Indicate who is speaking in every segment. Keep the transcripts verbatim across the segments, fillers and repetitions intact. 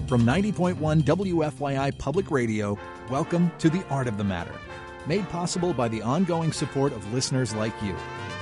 Speaker 1: From ninety point one W F Y I Public Radio, welcome to The Art of the Matter, made possible by the ongoing support of listeners like you.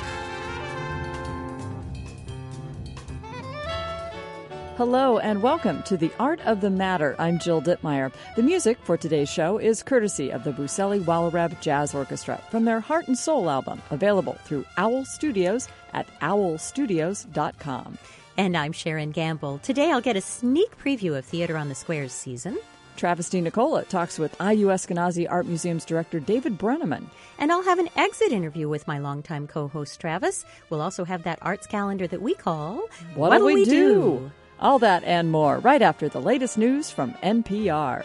Speaker 2: Hello and welcome to The Art of the Matter. I'm Jill Dittmeyer. The music for today's show is courtesy of the Buseli Wallereb Jazz Orchestra from their Heart and Soul album, available through Owl Studios at owl studios dot com.
Speaker 3: And I'm Sharon Gamble. Today I'll get a sneak preview of Theater on the Square's season.
Speaker 2: Travis DiNicola talks with I U Eskenazi Art Museum's director David Brenneman.
Speaker 3: And I'll have an exit interview with my longtime co-host Travis. We'll also have that arts calendar that we call
Speaker 2: What'll We, we do? do? All that and more right after the latest news from N P R.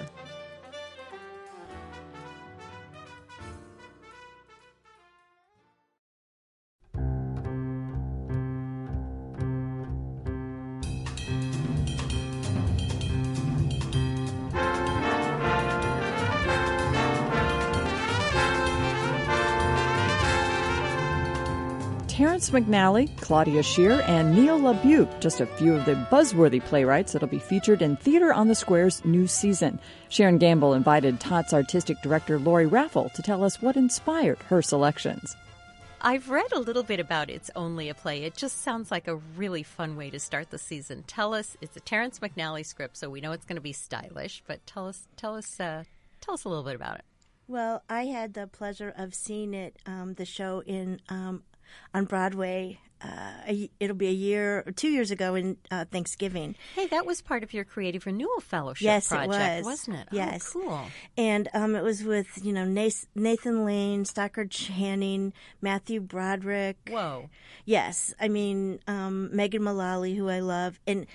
Speaker 2: Terrence McNally, Claudia Schiffer, and Neil LaBute, just a few of the buzzworthy playwrights that'll be featured in Theater on the Square's new season. Sharon Gamble invited T O T's artistic director Lori Raffel to tell us what inspired her selections.
Speaker 3: I've read a little bit about It's Only a Play. It just sounds like a really fun way to start the season. Tell us, it's a Terrence McNally script, so we know it's going to be stylish, but tell us, tell us, uh, tell us a little bit about it.
Speaker 4: Well, I had the pleasure of seeing it, um, the show in um, on Broadway. Uh, a, it'll be a year or two years ago in uh, Thanksgiving.
Speaker 3: Hey, that was part of your Creative Renewal Fellowship
Speaker 4: yes,
Speaker 3: project,
Speaker 4: it was.
Speaker 3: wasn't it?
Speaker 4: Yes.
Speaker 3: Oh, cool.
Speaker 4: And um, it was with, you know, Nathan Lane, Stockard Channing, Matthew Broderick.
Speaker 3: Whoa.
Speaker 4: Yes. I mean, um, Megan Mullally, who I love. And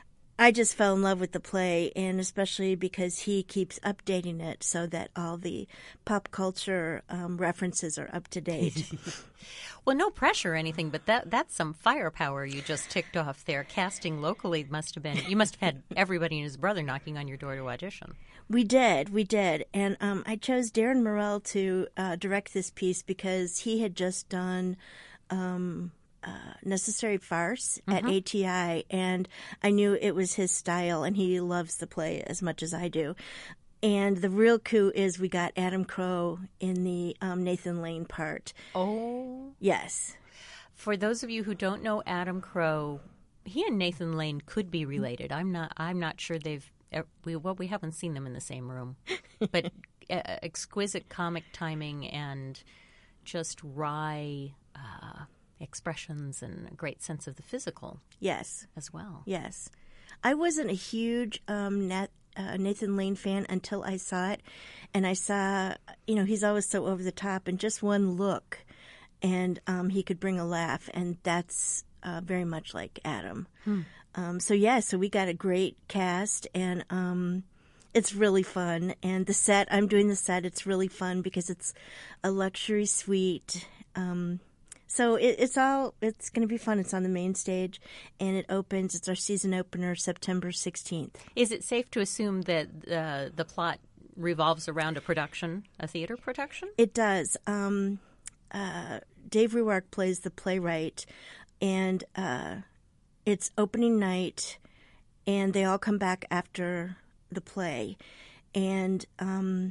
Speaker 4: I just fell in love with the play, and especially because he keeps updating it so that all the pop culture um, references are up to date.
Speaker 3: Well, no pressure or anything, but that that's some firepower you just ticked off there. Casting locally must have been, you must have had everybody and his brother knocking on your door to audition.
Speaker 4: We did, we did. And um, I chose Darren Morell to uh, direct this piece because he had just done Um, Uh, Necessary Farce at mm-hmm. A T I, and I knew it was his style, and he loves the play as much as I do. And the real coup is we got Adam Crow in the um, Nathan Lane part.
Speaker 3: Oh.
Speaker 4: Yes.
Speaker 3: For those of you who don't know Adam Crow, he and Nathan Lane could be related. I'm not I'm not sure they've we well we haven't seen them in the same room. But uh, exquisite comic timing and just wry uh expressions and a great sense of the physical.
Speaker 4: Yes.
Speaker 3: As well.
Speaker 4: Yes. I wasn't a huge um, Nat, uh, Nathan Lane fan until I saw it. And I saw, you know, he's always so over the top, and just one look and um, he could bring a laugh. And that's uh, very much like Adam. Hmm. Um, so, yeah, so we got a great cast, and um, it's really fun. And the set, I'm doing the set, it's really fun because it's a luxury suite. Um So it, it's all, it's going to be fun. It's on the main stage, and it opens, it's our season opener, September sixteenth.
Speaker 3: Is it safe to assume that uh, the plot revolves around a production, a theater production?
Speaker 4: It does. Um, uh, Dave Ruark plays the playwright, and uh, it's opening night, and they all come back after the play, and um,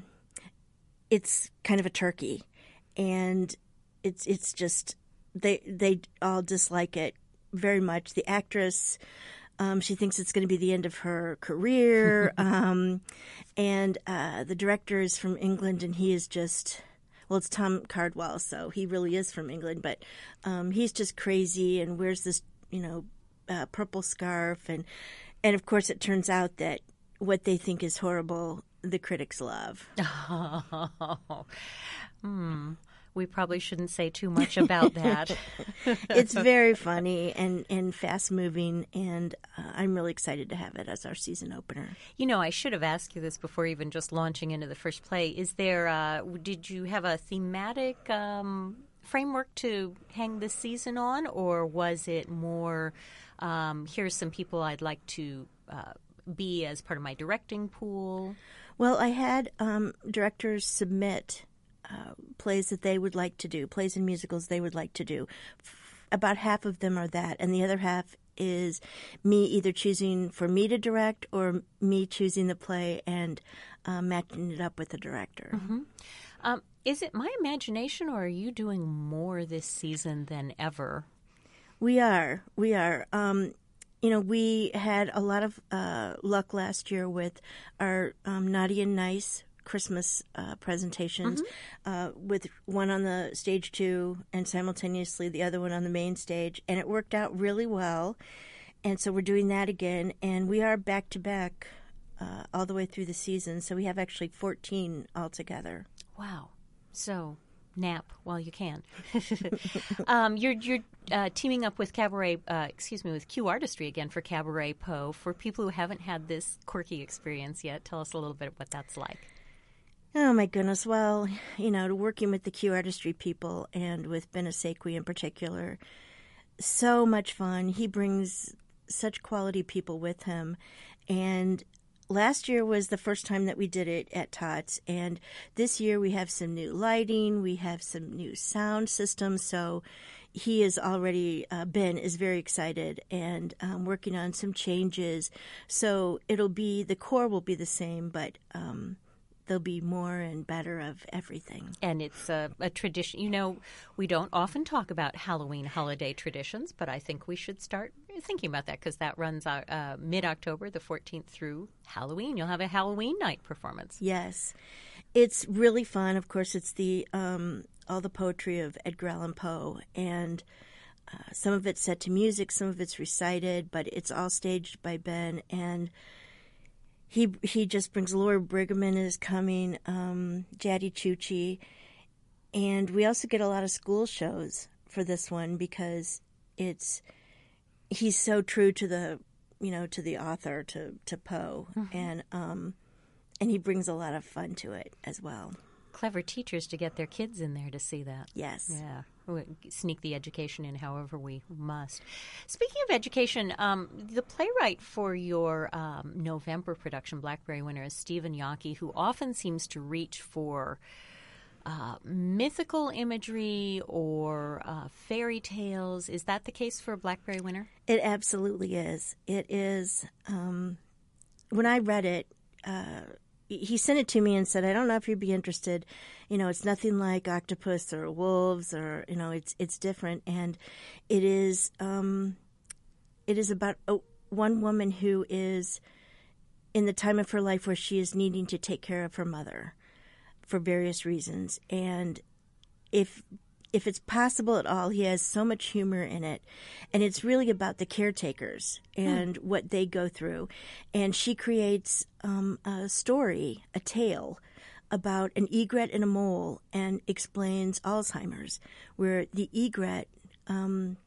Speaker 4: it's kind of a turkey, and it's it's just... They they all dislike it very much. The actress, um, she thinks it's going to be the end of her career. um, and uh, the director is from England, and he is just, well, it's Tom Cardwell, so he really is from England. But um, he's just crazy and wears this, you know, uh, purple scarf. And, and, of course, it turns out that what they think is horrible, the critics love.
Speaker 3: Oh, hmm. We probably shouldn't say too much about that.
Speaker 4: It's very funny and, and fast-moving, and uh, I'm really excited to have it as our season opener.
Speaker 3: You know, I should have asked you this before even just launching into the first play. Is there, uh, did you have a thematic um, framework to hang this season on, or was it more, um, here's some people I'd like to uh, be as part of my directing pool?
Speaker 4: Well, I had um, directors submit Uh, plays that they would like to do, plays and musicals they would like to do. F- about half of them are that, and the other half is me either choosing for me to direct or me choosing the play and uh, matching it up with the director.
Speaker 3: Mm-hmm. Um, is it my imagination, or are you doing more this season than ever?
Speaker 4: We are. We are. Um, you know, we had a lot of uh, luck last year with our um, Naughty and Nice Christmas uh, presentations, mm-hmm. uh, with one on the stage two and simultaneously the other one on the main stage, and it worked out really well. And so we're doing that again, and we are back to back uh, all the way through the season. So we have actually fourteen altogether.
Speaker 3: Wow! So nap while you can. um, you're you're uh, teaming up with Cabaret, uh, excuse me, with Q Artistry again for Cabaret Poe. For people who haven't had this quirky experience yet, tell us a little bit what that's like.
Speaker 4: Oh, my goodness. Well, you know, working with the Q Artistry people and with Ben Asekwi in particular, so much fun. He brings such quality people with him. And last year was the first time that we did it at Tots. And this year we have some new lighting. We have some new sound systems. So he is already, uh, Ben is very excited and um, working on some changes. So it'll be, the core will be the same, but um there'll be more and better of everything.
Speaker 3: And it's a, a tradition. You know, we don't often talk about Halloween holiday traditions, but I think we should start thinking about that because that runs out, uh, mid-October, the fourteenth through Halloween. You'll have a Halloween night performance.
Speaker 4: Yes. It's really fun. Of course, it's the um, all the poetry of Edgar Allan Poe, and uh, some of it's set to music, some of it's recited, but it's all staged by Ben, and He he just brings Laura Briggerman is coming, um, Jaddy Chuchi, and we also get a lot of school shows for this one because it's he's so true to the you know to the author to to Poe, mm-hmm. and um, and he brings a lot of fun to it as well.
Speaker 3: Clever teachers to get their kids in there to see that.
Speaker 4: Yes.
Speaker 3: Yeah. We sneak the education in however we must. Speaking of education, um, the playwright for your um, November production, Blackberry winner, is Stephen Yockey, who often seems to reach for uh, mythical imagery or uh, fairy tales. Is that the case for Blackberry winner?
Speaker 4: It absolutely is. It is. Um, when I read it, uh, he sent it to me and said, I don't know if you'd be interested. You know, it's nothing like octopus or wolves or, you know, it's it's different. And it is um, it is about a, one woman who is in the time of her life where she is needing to take care of her mother for various reasons. And if if it's possible at all, he has so much humor in it. And it's really about the caretakers and hmm. what they go through. And she creates um, a story, a tale, about an egret and a mole and explains Alzheimer's, where the egret, um,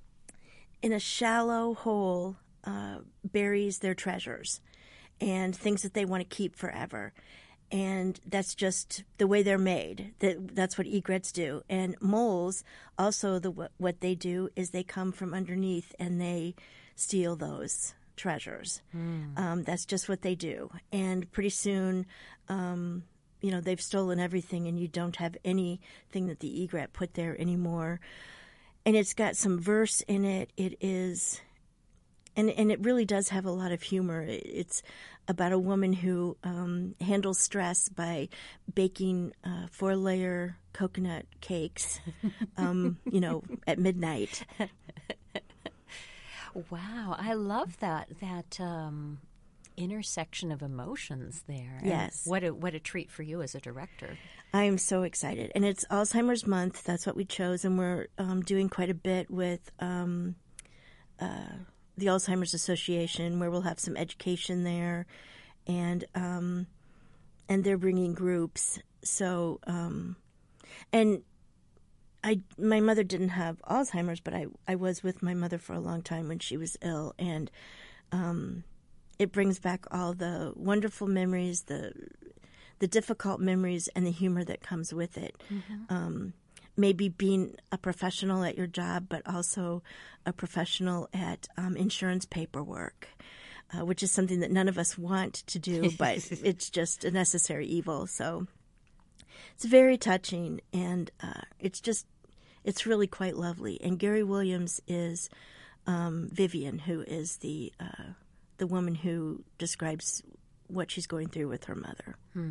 Speaker 4: in a shallow hole, uh, buries their treasures and things that they want to keep forever. And that's just the way they're made. That that's what egrets do. And moles also, the what they do is they come from underneath and they steal those treasures. Mm. Um, that's just what they do. And pretty soon, um, you know, they've stolen everything, and you don't have anything that the egret put there anymore. And it's got some verse in it. It is, and and it really does have a lot of humor. It's about a woman who um, handles stress by baking uh, four-layer coconut cakes, um, you know, at midnight.
Speaker 3: Wow, I love that that um, intersection of emotions there.
Speaker 4: Yes,
Speaker 3: and what a what a treat for you as a director.
Speaker 4: I am so excited, and it's Alzheimer's Month. That's what we chose, and we're um, doing quite a bit with Um, uh, the Alzheimer's Association, where we'll have some education there, and um, and they're bringing groups. So, um, and I, my mother didn't have Alzheimer's, but I, I was with my mother for a long time when she was ill, and um, it brings back all the wonderful memories, the the difficult memories, and the humor that comes with it. Mm-hmm. Um, maybe being a professional at your job, but also a professional at um, insurance paperwork, uh, which is something that none of us want to do, but it's just a necessary evil. So it's very touching, and uh, it's just, it's really quite lovely. And Gary Williams is um, Vivian, who is the uh, the woman who describes what she's going through with her mother.
Speaker 3: Hmm.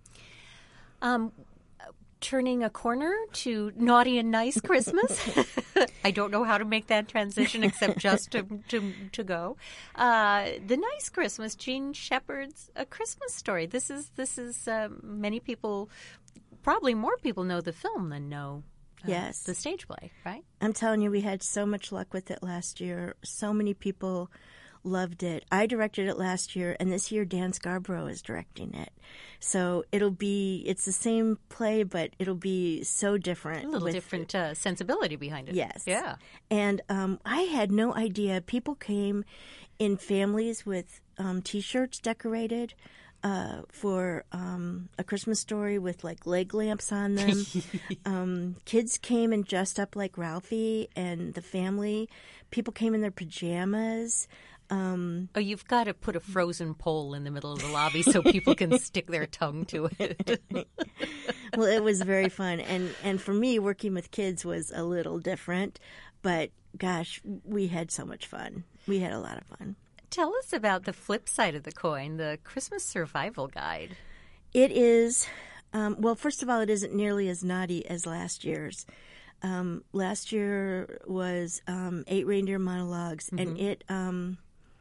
Speaker 3: Um, turning a corner to Naughty and Nice Christmas. I don't know how to make that transition except just to to, to go. Uh, the Nice Christmas, Jean Shepherd's A Christmas Story. This is this is uh, many people, probably more people know the film than know uh,
Speaker 4: yes.
Speaker 3: the stage play, right?
Speaker 4: I'm telling you, we had so much luck with it last year. So many people loved it. I directed it last year, and this year Dan Scarborough is directing it. So it'll be, it's the same play, but it'll be so different.
Speaker 3: A little
Speaker 4: with,
Speaker 3: different uh, sensibility behind it.
Speaker 4: Yes.
Speaker 3: Yeah.
Speaker 4: And um, I had no idea. People came in families with um, T-shirts decorated uh, for um, A Christmas Story with like leg lamps on them. um, kids came and dressed up like Ralphie and the family. People came in their pajamas. Um,
Speaker 3: oh, you've got to put a frozen pole in the middle of the lobby so people can stick their tongue to it.
Speaker 4: Well, it was very fun. And, and for me, working with kids was a little different. But, gosh, we had so much fun. We had a lot of fun.
Speaker 3: Tell us about the flip side of the coin, the Christmas Survival Guide.
Speaker 4: It is, um, well, first of all, it isn't nearly as naughty as last year's. Um, last year was um, eight reindeer monologues, mm-hmm. and it... Um,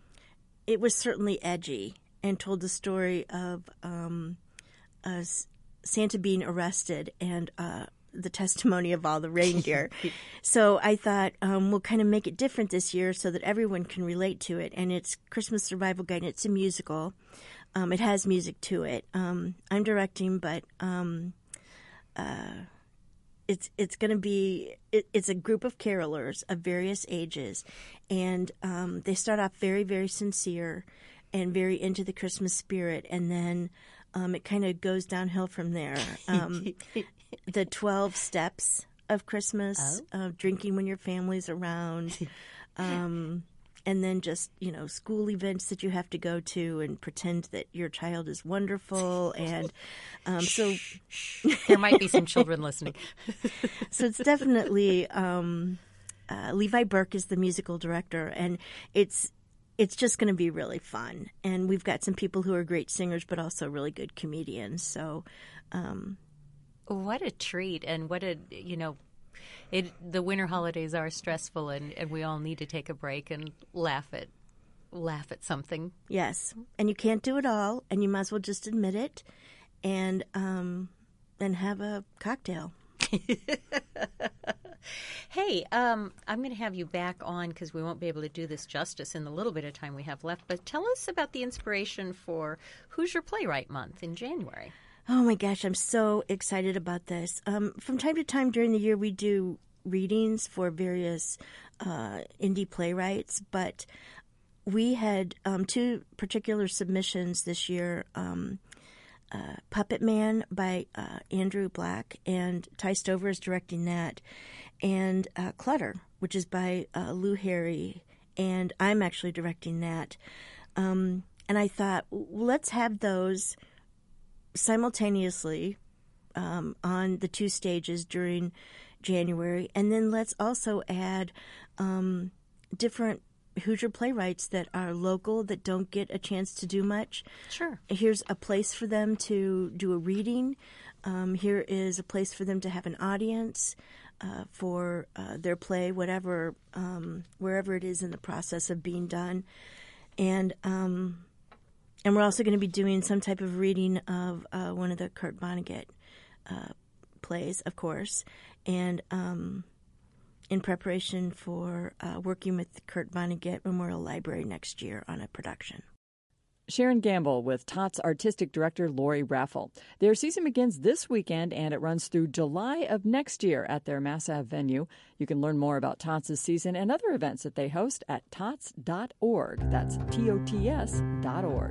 Speaker 4: It was certainly edgy and told the story of um, uh, Santa being arrested and uh, the testimony of all the reindeer. So I thought um, we'll kind of make it different this year so that everyone can relate to it. And it's Christmas Survival Guide. It's a musical. Um, it has music to it. Um, I'm directing, but um, uh, it's it's going to be it, it's a group of carolers of various ages, and um, they start off very very sincere and very into the Christmas spirit, and then um, it kind of goes downhill from there. Um, the twelve steps of Christmas, oh. uh, drinking when your family's around. Um, And then just, you know, school events that you have to go to and pretend that your child is wonderful. And um, so
Speaker 3: there might be some children listening.
Speaker 4: So it's definitely um, uh, Levi Burke is the musical director, and it's it's just going to be really fun. And we've got some people who are great singers, but also really good comedians. So um,
Speaker 3: what a treat, and what a, you know, It, the winter holidays are stressful, and, and we all need to take a break and laugh at laugh at something.
Speaker 4: Yes, and you can't do it all, and you might as well just admit it, and um, and have a cocktail.
Speaker 3: Hey, um, I'm going to have you back on because we won't be able to do this justice in the little bit of time we have left. But tell us about the inspiration for Hoosier Playwright Month in January.
Speaker 4: Oh, my gosh, I'm so excited about this. Um, from time to time during the year, we do readings for various uh, indie playwrights, but we had um, two particular submissions this year, um, uh, Puppet Man by uh, Andrew Black, and Ty Stover is directing that, and uh, Clutter, which is by uh, Lou Harry, and I'm actually directing that. Um, and I thought, let's have those simultaneously um, on the two stages during January, and then let's also add um, different Hoosier playwrights that are local that don't get a chance to do much.
Speaker 3: Sure.
Speaker 4: Here's a place for them to do a reading. Um, here is a place for them to have an audience uh, for uh, their play, whatever, um, wherever it is in the process of being done, and. Um, And we're also going to be doing some type of reading of uh, one of the Kurt Vonnegut uh, plays, of course, and um, in preparation for uh, working with the Kurt Vonnegut Memorial Library next year on a production.
Speaker 2: Sharon Gamble with Tots artistic director Lori Raffel. Their season begins this weekend, and it runs through July of next year at their Mass Ave venue. You can learn more about Tots' season and other events that they host at tots dot org. That's T O T S dot org.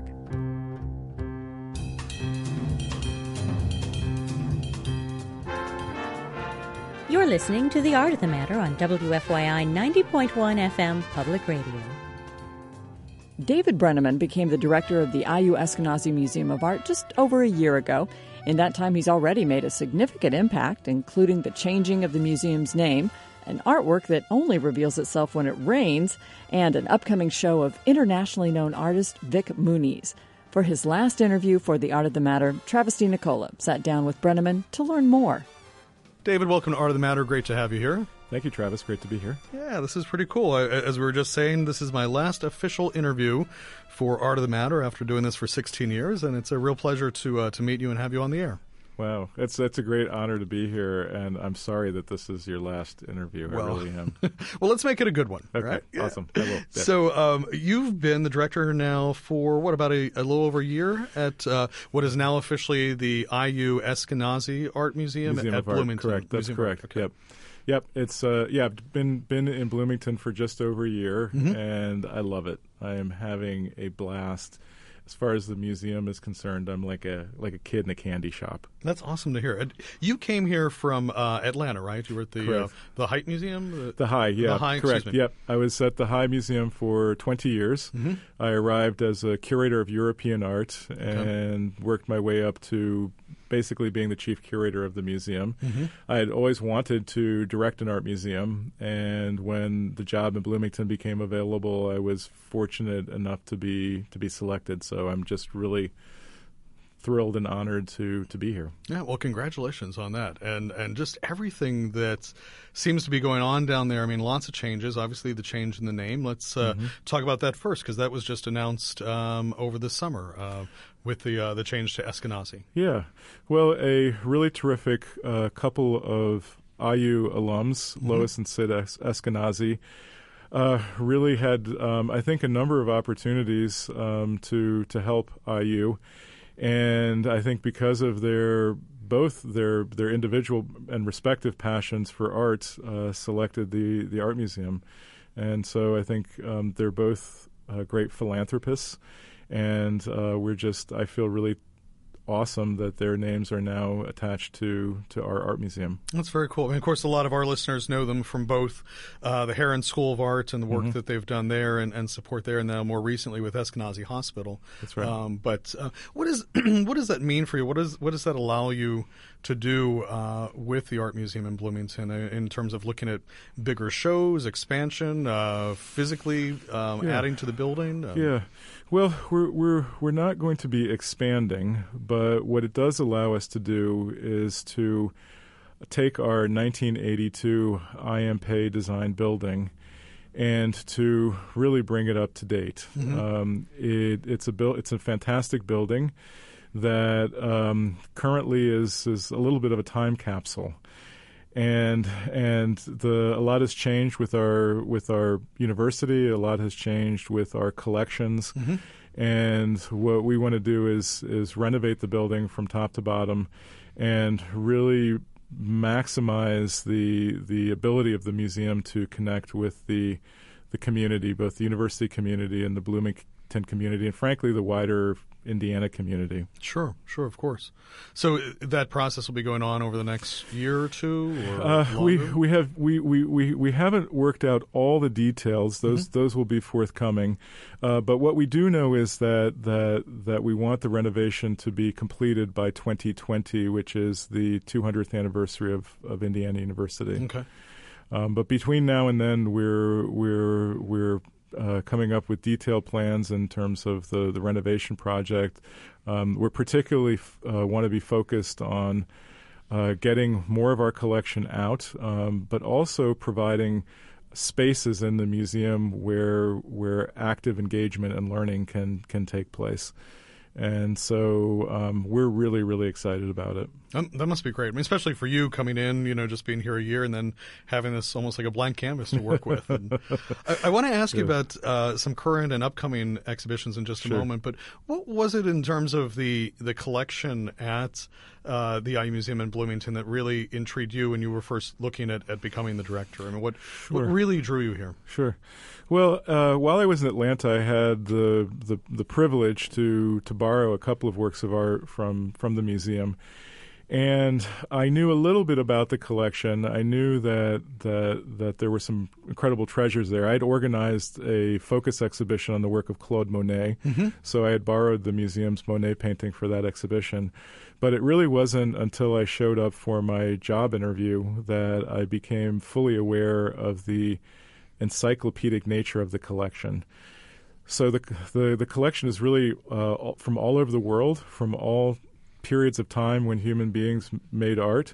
Speaker 3: You're listening to The Art of the Matter on W F Y I ninety point one F M Public Radio.
Speaker 2: David Brenneman became the director of the I U Eskenazi Museum of Art just over a year ago. In that time, he's already made a significant impact, including the changing of the museum's name, an artwork that only reveals itself when it rains, and an upcoming show of internationally known artist Vic Muniz. For his last interview for The Art of the Matter, Travis DiNicola sat down with Brenneman to learn more.
Speaker 5: David, welcome to Art of the Matter. Great to have you here.
Speaker 6: Thank you, Travis. Great to be here.
Speaker 5: Yeah, this is pretty cool. I, as we were just saying, this is my last official interview for Art of the Matter after doing this for sixteen years, and it's a real pleasure to uh, to meet you and have you on the air.
Speaker 6: Wow, it's it's a great honor to be here, and I'm sorry that this is your last interview.
Speaker 5: Well,
Speaker 6: I really am.
Speaker 5: Well, let's make it a good one.
Speaker 6: Okay,
Speaker 5: right?
Speaker 6: awesome. I will. Yeah.
Speaker 5: So um, you've been the director now for, what, about a, a little over a year at uh, what is now officially the I U Eskenazi Art Museum,
Speaker 6: Museum
Speaker 5: at
Speaker 6: of Art,
Speaker 5: Bloomington.
Speaker 6: correct. That's
Speaker 5: Museum
Speaker 6: correct.
Speaker 5: Okay.
Speaker 6: Yep. Yep, it's uh, yeah, I've been been in Bloomington for just over a year,
Speaker 5: Mm-hmm.
Speaker 6: and I love it. I am having a blast. As far as the museum is concerned, I'm like a like a kid in a candy shop.
Speaker 5: That's awesome to hear. And you came here from uh, Atlanta, right? You were at the uh, the Haight Museum? The,
Speaker 6: the High, yeah,
Speaker 5: the High,
Speaker 6: correct.
Speaker 5: excuse me.
Speaker 6: Yep, I was at the High Museum for twenty years.
Speaker 5: Mm-hmm.
Speaker 6: I arrived as a curator of European art and okay. worked my way up to basically being the chief curator of the museum. Mm-hmm. I had always wanted to direct an art museum, and when the job in Bloomington became available, I was fortunate enough to be to be selected. So I'm just really thrilled and honored to to be here.
Speaker 5: Yeah, well, congratulations on that, and and just everything that seems to be going on down there. I mean, lots of changes. Obviously, the change in the name. Let's uh, mm-hmm. talk about that first, because that was just announced um, over the summer uh, with the uh, the change to Eskenazi.
Speaker 6: Yeah, well, a really terrific uh, couple of I U alums, mm-hmm. Lois and Sid es- Eskenazi. Uh, really had, um, I think, a number of opportunities um, to to help I U. And I think because of their both their their individual and respective passions for art, uh, selected the, the art museum, and so I think um, they're both uh, great philanthropists, and uh, we're just I feel really awesome that their names are now attached to, to our art museum.
Speaker 5: That's very cool. I mean, of course, a lot of our listeners know them from both uh, the Heron School of Art and the work mm-hmm. that they've done there and, and support there, and now more recently with Eskenazi Hospital.
Speaker 6: That's right.
Speaker 5: Um, but uh, what is what does that mean for you? What does what does that allow you to do uh, with the art museum in Bloomington uh, in terms of looking at bigger shows, expansion, uh, physically um,
Speaker 6: yeah.
Speaker 5: adding to the building? Um,
Speaker 6: yeah. Well, we're we're we're not going to be expanding, but what it does allow us to do is to take our nineteen eighty-two I M P E design building and to really bring it up to date. Mm-hmm. Um, it, it's a build, it's a fantastic building that um, currently is is a little bit of a time capsule. And and the a lot has changed with our with our university. A lot has changed with our collections, mm-hmm. and what we want to do is is renovate the building from top to bottom, and really maximize the the ability of the museum to connect with the the community, both the university community and the Bloomington community, and frankly the wider Indiana community.
Speaker 5: Sure, sure, of course. So that process will be going on over the next year or two, or
Speaker 6: uh, we we have we, we, we, we haven't worked out all the details. Those mm-hmm. those will be forthcoming. Uh, but what we do know is that that that we want the renovation to be completed by twenty twenty, which is the two hundredth anniversary of, of Indiana University.
Speaker 5: Okay.
Speaker 6: Um, but between now and then, we're we're we're Uh, coming up with detailed plans in terms of the, the renovation project. Um, we're particularly f- uh, want to be focused on uh, getting more of our collection out, um, but also providing spaces in the museum where where active engagement and learning can can take place. And so um, we're really, really excited about it.
Speaker 5: Um, that must be great. I mean, especially for you coming in, you know, just being here a year and then having this almost like a blank canvas to work with. And I, I want to ask yeah. you about uh, some current and upcoming exhibitions in just a
Speaker 6: sure. moment.
Speaker 5: But what was it in terms of the the collection at uh, the I U Museum in Bloomington that really intrigued you when you were first looking at, at becoming the director? I mean, what
Speaker 6: sure.
Speaker 5: what really drew you here?
Speaker 6: Sure. Well, uh, while I was in Atlanta, I had the, the the privilege to to borrow a couple of works of art from from the museum. And I knew a little bit about the collection. I knew that that that there were some incredible treasures there. I'd organized a focus exhibition on the work of Claude Monet, mm-hmm. so I had borrowed the museum's Monet painting for that exhibition. But it really wasn't until I showed up for my job interview that I became fully aware of the encyclopedic nature of the collection. So the the, the collection is really uh, from all over the world, from all periods of time when human beings made art.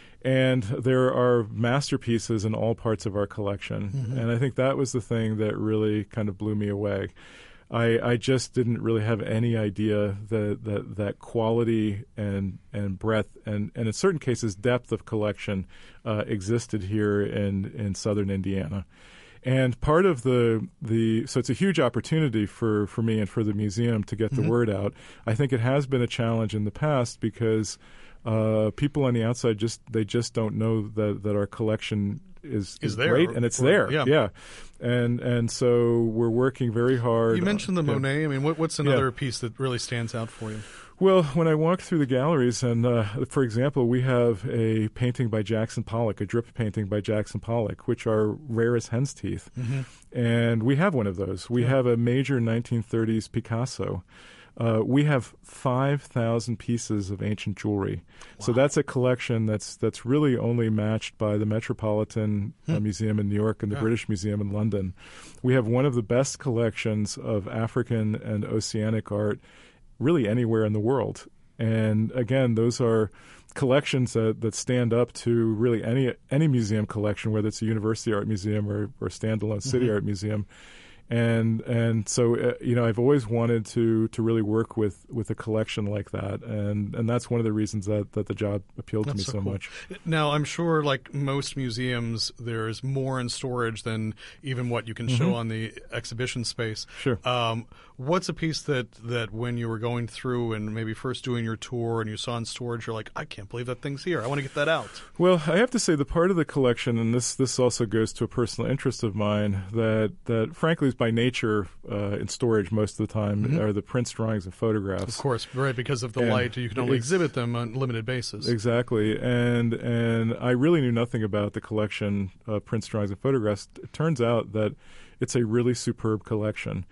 Speaker 6: And there are masterpieces in all parts of our collection. Mm-hmm. And I think that was the thing that really kind of blew me away. I, I just didn't really have any idea that that, that quality and and breadth and, and in certain cases depth of collection uh, existed here in, in southern Indiana. And part of the, the so it's a huge opportunity for, for me and for the museum to get the mm-hmm. word out. I think it has been a challenge in the past because uh, people on the outside just they just don't know that, that our collection is,
Speaker 5: is
Speaker 6: is
Speaker 5: there,
Speaker 6: great, and it's
Speaker 5: or,
Speaker 6: there.
Speaker 5: Yeah.
Speaker 6: yeah. And and so we're working very hard.
Speaker 5: You mentioned the
Speaker 6: uh,
Speaker 5: Monet. I mean, what, what's another
Speaker 6: yeah.
Speaker 5: piece that really stands out for you?
Speaker 6: Well, when I walk through the galleries, and uh, for example, we have a painting by Jackson Pollock, a drip painting by Jackson Pollock, which are rare as hen's teeth. Mm-hmm. And we have one of those. We yeah. have a major nineteen thirties Picasso. Uh, we have five thousand pieces of ancient jewelry. Wow. So that's a collection that's that's really only matched by the Metropolitan hmm. uh, Museum in New York and the yeah. British Museum in London. We have one of the best collections of African and Oceanic art really anywhere in the world. And again, those are collections that, that stand up to really any any museum collection, whether it's a university art museum or, or a standalone city mm-hmm. art museum. And and so uh, you know, I've always wanted to to really work with, with a collection like that, and, and that's one of the reasons that, that the job appealed
Speaker 5: that's
Speaker 6: to me
Speaker 5: so,
Speaker 6: so
Speaker 5: cool.
Speaker 6: much.
Speaker 5: Now, I'm sure, like most museums, there's more in storage than even what you can
Speaker 6: mm-hmm.
Speaker 5: show on the exhibition space.
Speaker 6: Sure.
Speaker 5: Um, what's a piece that, that when you were going through and maybe first doing your tour and you saw in storage, you're like, I can't believe that thing's here. I want to get that out.
Speaker 6: Well, I have to say the part of the collection, and this this also goes to a personal interest of mine, that that frankly is by nature uh, in storage most of the time, mm-hmm. are the prints, drawings, and photographs.
Speaker 5: Of course, right, because of the
Speaker 6: and
Speaker 5: light, you can only
Speaker 6: ex-
Speaker 5: exhibit them on a limited basis.
Speaker 6: Exactly, and and I really knew nothing about the collection of prints, drawings, and photographs. It turns out that it's a really superb collection.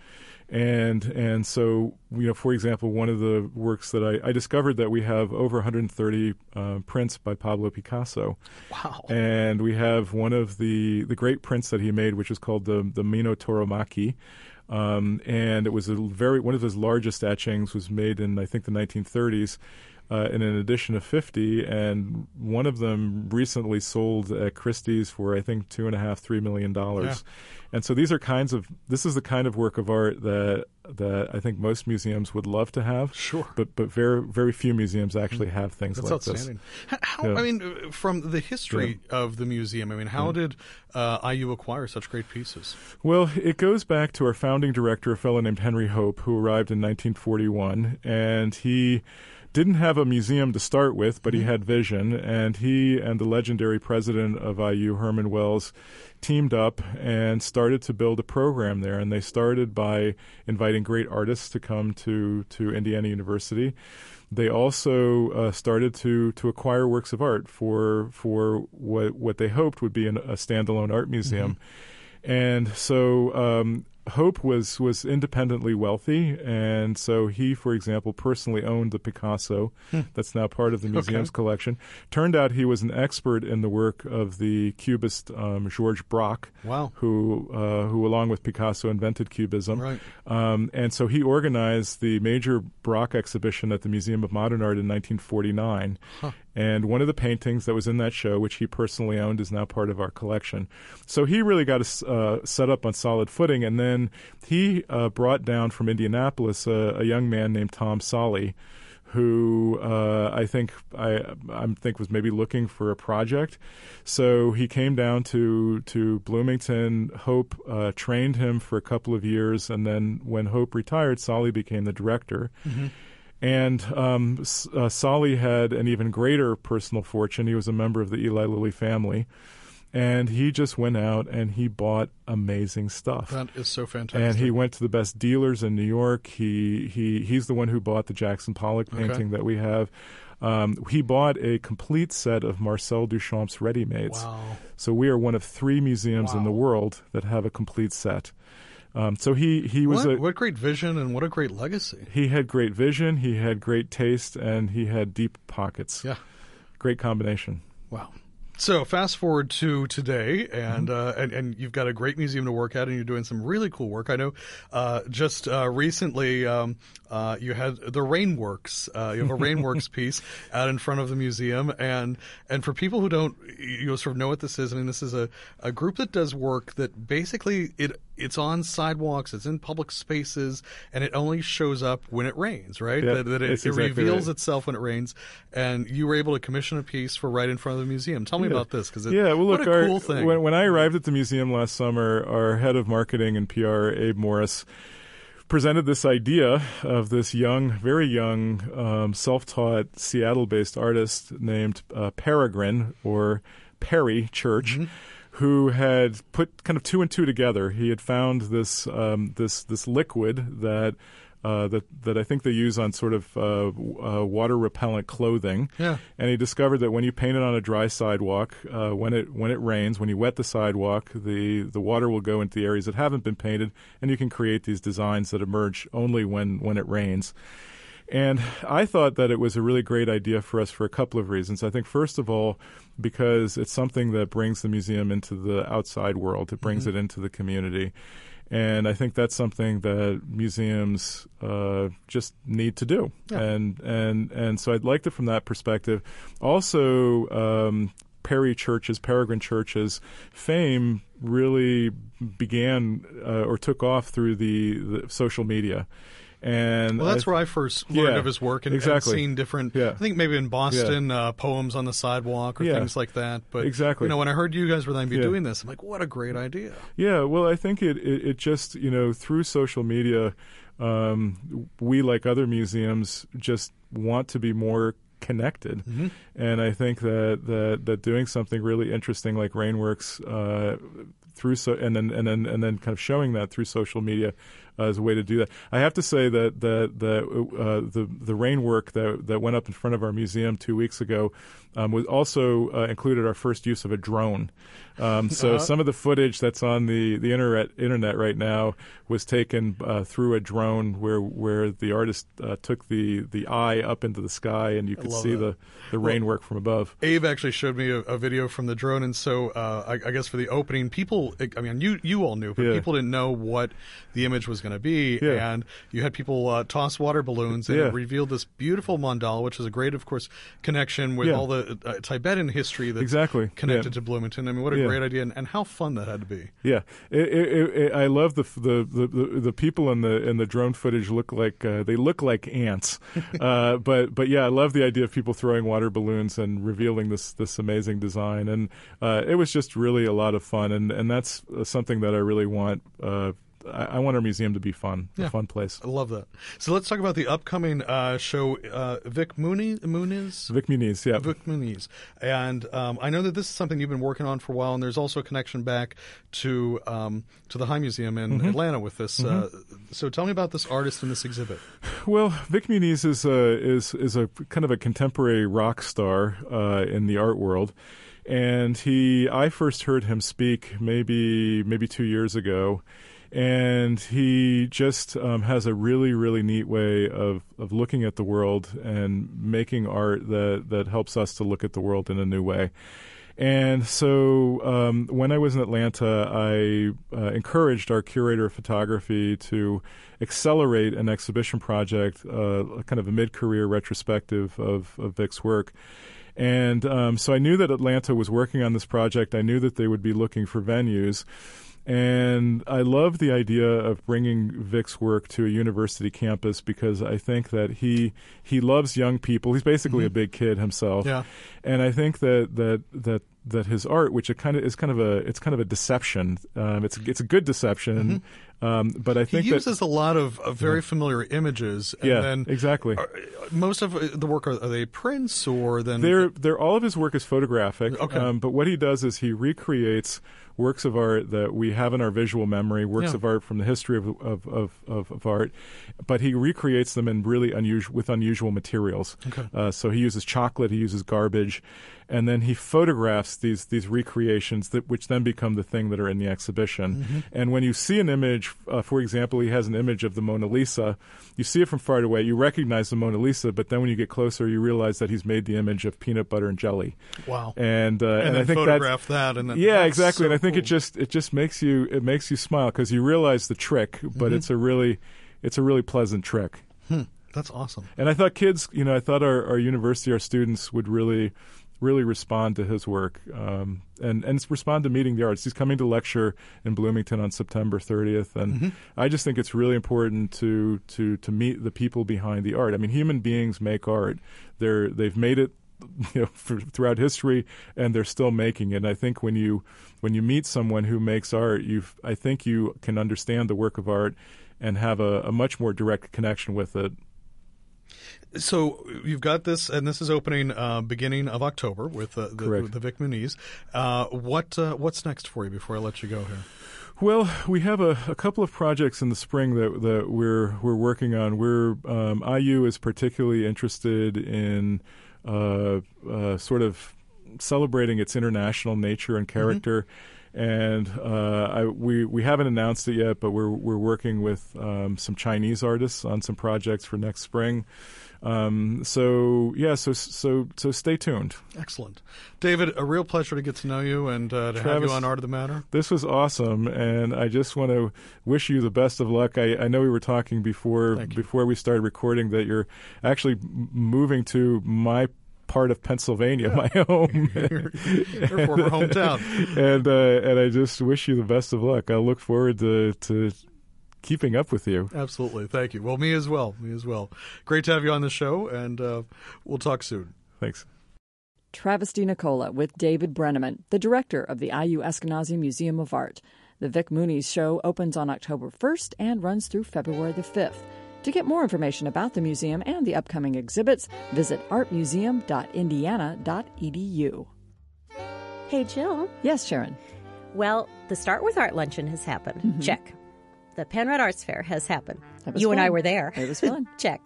Speaker 6: And and so, you know, for example, one of the works that I, I discovered that we have over one hundred thirty uh, prints by Pablo Picasso.
Speaker 5: Wow.
Speaker 6: And we have one of the, the great prints that he made, which is called the, the Mino Tauromachy. Um, and it was a very one of his largest etchings, was made in, I think, the nineteen thirties. Uh, in an edition of fifty, and one of them recently sold at Christie's for, I think, two and a half, three million dollars. Yeah. And so these are kinds of this is the kind of work of art that that I think most museums would love to have.
Speaker 5: Sure,
Speaker 6: but but very very few museums actually have things
Speaker 5: That's
Speaker 6: like
Speaker 5: outstanding.
Speaker 6: this.
Speaker 5: How,
Speaker 6: yeah.
Speaker 5: I mean, from the history yeah. of the museum, I mean, how yeah. did uh, I U acquire such great pieces?
Speaker 6: Well, it goes back to our founding director, a fellow named Henry Hope, who arrived in nineteen forty-one, and he didn't have a museum to start with, but he had vision, and he and the legendary president of I U, Herman Wells, teamed up and started to build a program there. And they started by inviting great artists to come to, to Indiana University. They also uh, started to, to acquire works of art for for what what they hoped would be an, a standalone art museum. Mm-hmm. And so um, Hope was, was independently wealthy, and so he, for example, personally owned the Picasso hmm. that's now part of the museum's okay. collection. Turned out he was an expert in the work of the Cubist um, Georges Braque,
Speaker 5: wow.
Speaker 6: who, uh, who, along with Picasso, invented Cubism.
Speaker 5: Right.
Speaker 6: Um, and so he organized the major Braque exhibition at the Museum of Modern Art in nineteen forty-nine. Huh. And one of the paintings that was in that show, which he personally owned, is now part of our collection. So he really got us uh, set up on solid footing. And then he uh, brought down from Indianapolis a, a young man named Tom Solly, who uh, I think I, I think was maybe looking for a project. So he came down to to Bloomington. Hope uh, trained him for a couple of years, and then when Hope retired, Solly became the director. Mm-hmm. And um, uh, Solly had an even greater personal fortune. He was a member of the Eli Lilly family. And he just went out and he bought amazing stuff.
Speaker 5: That is so fantastic.
Speaker 6: And he went to the best dealers in New York. He he he's the one who bought the Jackson Pollock painting okay. that we have. Um, he bought a complete set of Marcel Duchamp's ready-mades.
Speaker 5: Wow.
Speaker 6: So we are one of three museums
Speaker 5: Wow.
Speaker 6: in the world that have a complete set. Um, so he, he was
Speaker 5: what,
Speaker 6: a
Speaker 5: what great vision and what a great legacy.
Speaker 6: he had great vision, he had great taste, and he had deep pockets.
Speaker 5: Yeah.
Speaker 6: Great combination.
Speaker 5: Wow. So fast forward to today, and,
Speaker 6: Mm-hmm.
Speaker 5: uh, and and you've got a great museum to work at, and you're doing some really cool work. I know uh, just uh, recently um, uh, you had the Rainworks. Uh, you have a Rainworks piece out in front of the museum, and and for people who don't you know, sort of know what this is, I mean, this is a, a group that does work that basically it it's on sidewalks, it's in public spaces, and it only shows up when it rains, right?
Speaker 6: Yeah,
Speaker 5: that that it,
Speaker 6: that's
Speaker 5: it
Speaker 6: exactly
Speaker 5: reveals
Speaker 6: right.
Speaker 5: itself when it rains, and you were able to commission a piece for right in front of the museum. Tell me
Speaker 6: Yeah.
Speaker 5: about this, because
Speaker 6: Yeah, well,
Speaker 5: what
Speaker 6: look,
Speaker 5: a
Speaker 6: our,
Speaker 5: cool thing.
Speaker 6: When, when I arrived at the museum last summer, our head of marketing and P R, Abe Morris, presented this idea of this young, very young, um, self-taught Seattle-based artist named uh, Peregrine, or Perry Church,
Speaker 5: Mm-hmm.
Speaker 6: who had put kind of two and two together. He had found this um, this this liquid that. Uh, that that I think they use on sort of uh, uh, water repellent clothing,
Speaker 5: Yeah.
Speaker 6: and he discovered that when you paint it on a dry sidewalk, uh, when it when it rains, when you wet the sidewalk, the the water will go into the areas that haven't been painted, and you can create these designs that emerge only when when it rains. And I thought that it was a really great idea for us for a couple of reasons. I think, first of all, because it's something that brings the museum into the outside world. It brings
Speaker 5: Mm-hmm.
Speaker 6: it into the community. And I think that's something that museums uh, just need to do.
Speaker 5: Yeah.
Speaker 6: And, and, and so I liked it from that perspective. Also, um, Perry Church's, Peregrine Church's fame really began uh, or took off through the, the social media. And
Speaker 5: Well, that's
Speaker 6: I,
Speaker 5: where I first learned
Speaker 6: Yeah,
Speaker 5: of his work and,
Speaker 6: exactly.
Speaker 5: and seen different,
Speaker 6: Yeah.
Speaker 5: I think maybe in Boston, uh, poems on the sidewalk or
Speaker 6: Yeah.
Speaker 5: things like that. But,
Speaker 6: Exactly.
Speaker 5: you know, when I heard you guys were going to be
Speaker 6: Yeah.
Speaker 5: doing this, I'm like, what a great idea.
Speaker 6: Yeah, well, I think it, it, it just, you know, through social media, um, we, like other museums, just want to be more connected.
Speaker 5: Mm-hmm.
Speaker 6: And I think that, that, that doing something really interesting like Rainworks uh, through so and then and then and then kind of showing that through social media uh, as a way to do that. I have to say that that the uh, the the rain work that that went up in front of our museum two weeks ago um, was also uh, included our first use of a drone. Um, so
Speaker 5: Uh-huh.
Speaker 6: some of the footage that's on the the internet internet right now was taken uh, through a drone where where the artist uh, took the the eye up into the sky and you could
Speaker 5: love
Speaker 6: see
Speaker 5: that.
Speaker 6: the the rain work from above.
Speaker 5: Abe actually showed me a, a video from the drone, and so uh, I, I guess for the opening, people, I mean, you you all knew, but
Speaker 6: Yeah.
Speaker 5: people didn't know what the image was going to be,
Speaker 6: Yeah.
Speaker 5: and you had people uh, toss water balloons, and
Speaker 6: Yeah.
Speaker 5: it revealed this beautiful mandala, which is a great, of course, connection with
Speaker 6: Yeah.
Speaker 5: all the uh, Tibetan history that's
Speaker 6: Exactly.
Speaker 5: connected
Speaker 6: Yeah.
Speaker 5: to Bloomington. I mean, what a
Speaker 6: Yeah.
Speaker 5: great idea, and, and how fun that had to be.
Speaker 6: Yeah, it, it, it, it, I love the, the the the the people in the in the drone footage look like uh, they look like ants, uh, but but yeah, I love the idea of people throwing water balloons and revealing this this amazing design, and uh, it was just really a lot of fun, and and that's uh, something that I really want. Uh, I, I want our museum to be fun,
Speaker 5: Yeah.
Speaker 6: a fun place.
Speaker 5: I love that. So let's talk about the upcoming uh, show, uh, Vic Muniz. Muniz?
Speaker 6: Vic Muniz, yeah.
Speaker 5: Vic Muniz. And um, I know that this is something you've been working on for a while, and there's also a connection back to um, to the High Museum in
Speaker 6: Mm-hmm.
Speaker 5: Atlanta with this. Uh, so tell me about this artist and this exhibit.
Speaker 6: Well, Vic Muniz is a is is a kind of a contemporary rock star uh, in the art world, and he I first heard him speak maybe maybe two years ago, and he just um, has a really really neat way of of looking at the world and making art that that helps us to look at the world in a new way. And so um, when I was in Atlanta, I uh, encouraged our curator of photography to accelerate an exhibition project, uh, kind of a mid-career retrospective of, of Vic's work. And um, so I knew that Atlanta was working on this project. I knew that they would be looking for venues. And I love the idea of bringing Vic's work to a university campus because I think that he he loves young people. He's basically a big kid himself,
Speaker 5: Yeah.
Speaker 6: and I think that that that that his art, which it kind of is kind of a it's kind of a deception. Um, it's it's a good deception, um, but I
Speaker 5: He
Speaker 6: think
Speaker 5: uses
Speaker 6: that,
Speaker 5: a lot of, of very familiar images. And
Speaker 6: yeah,
Speaker 5: then
Speaker 6: exactly.
Speaker 5: are- most of the work, are, are they prints or then?
Speaker 6: They're, they're, all of his work is photographic,
Speaker 5: Okay.
Speaker 6: um, but what he does is he recreates works of art that we have in our visual memory, works
Speaker 5: Yeah.
Speaker 6: of art from the history of of, of, of of art, but he recreates them in really unusual with unusual materials.
Speaker 5: Okay.
Speaker 6: Uh, so he uses chocolate, he uses garbage, and then he photographs these these recreations that which then become the thing that are in the exhibition.
Speaker 5: Mm-hmm.
Speaker 6: And when you see an image, uh, for example, he has an image of the Mona Lisa. You see it from far away, you recognize the Mona Lisa, but then when you get closer, you realize that he's made the image of peanut butter and jelly.
Speaker 5: Wow.
Speaker 6: And uh,
Speaker 5: And,
Speaker 6: and,
Speaker 5: then
Speaker 6: I think
Speaker 5: photograph
Speaker 6: that's,
Speaker 5: that. And then,
Speaker 6: yeah,
Speaker 5: that's
Speaker 6: exactly.
Speaker 5: so
Speaker 6: and I think
Speaker 5: cool.
Speaker 6: it just it just makes you it makes you smile because you realize the trick, but
Speaker 5: Mm-hmm.
Speaker 6: it's a really it's a really pleasant trick.
Speaker 5: Hmm. That's awesome.
Speaker 6: And I thought kids, you know, I thought our, our university, our students would really, really respond to his work um, and, and respond to Meeting the Arts. He's coming to lecture in Bloomington on September thirtieth. And
Speaker 5: Mm-hmm.
Speaker 6: I just think it's really important to, to, to meet the people behind the art. I mean, human beings make art. They're, they've made it you know, for, throughout history, and they're still making it. And I think when you when you meet someone who makes art, you I think you can understand the work of art and have a, a much more direct connection with it.
Speaker 5: So you've got this, and this is opening uh, beginning of October with uh, the,
Speaker 6: Correct.
Speaker 5: the Vic Muniz. Uh, what uh, what's next for you before I let you go here?
Speaker 6: Well, we have a, a couple of projects in the spring that that we're we're working on. We're um, I U is particularly interested in uh, uh, sort of celebrating its international nature and character. And uh, I, we we haven't announced it yet, but we're we're working with um, some Chinese artists on some projects for next spring. Um, so yeah, so so so stay tuned.
Speaker 5: Excellent, David. A real pleasure to get to know you and uh, to have
Speaker 6: Travis,
Speaker 5: you on Art of the Matter.
Speaker 6: This was awesome, and I just want to wish you the best of luck. I, I know we were talking before
Speaker 5: Thank you.
Speaker 6: before we started recording that you're actually m- moving to my part of Pennsylvania, my home.
Speaker 5: Your, your former hometown.
Speaker 6: and uh, and I just wish you the best of luck. I look forward to to keeping up with you.
Speaker 5: Absolutely. Thank you. Well, me as well. Me as well. Great to have you on the show, and uh, we'll talk soon.
Speaker 6: Thanks.
Speaker 2: Travis DiNicola with David Brenneman, the director of the I U Eskenazi Museum of Art. The Vic Muniz show opens on October first and runs through February the fifth. To get more information about the museum and the upcoming exhibits, visit art museum dot indiana dot e d u.
Speaker 3: Hey, Jill.
Speaker 2: Yes, Sharon.
Speaker 3: Well, the Start with Art Luncheon has happened.
Speaker 2: Mm-hmm.
Speaker 3: Check. The Penrod Arts Fair has happened.
Speaker 2: That was
Speaker 3: You and I
Speaker 2: fun.
Speaker 3: were there.
Speaker 2: It was fun.
Speaker 3: Check.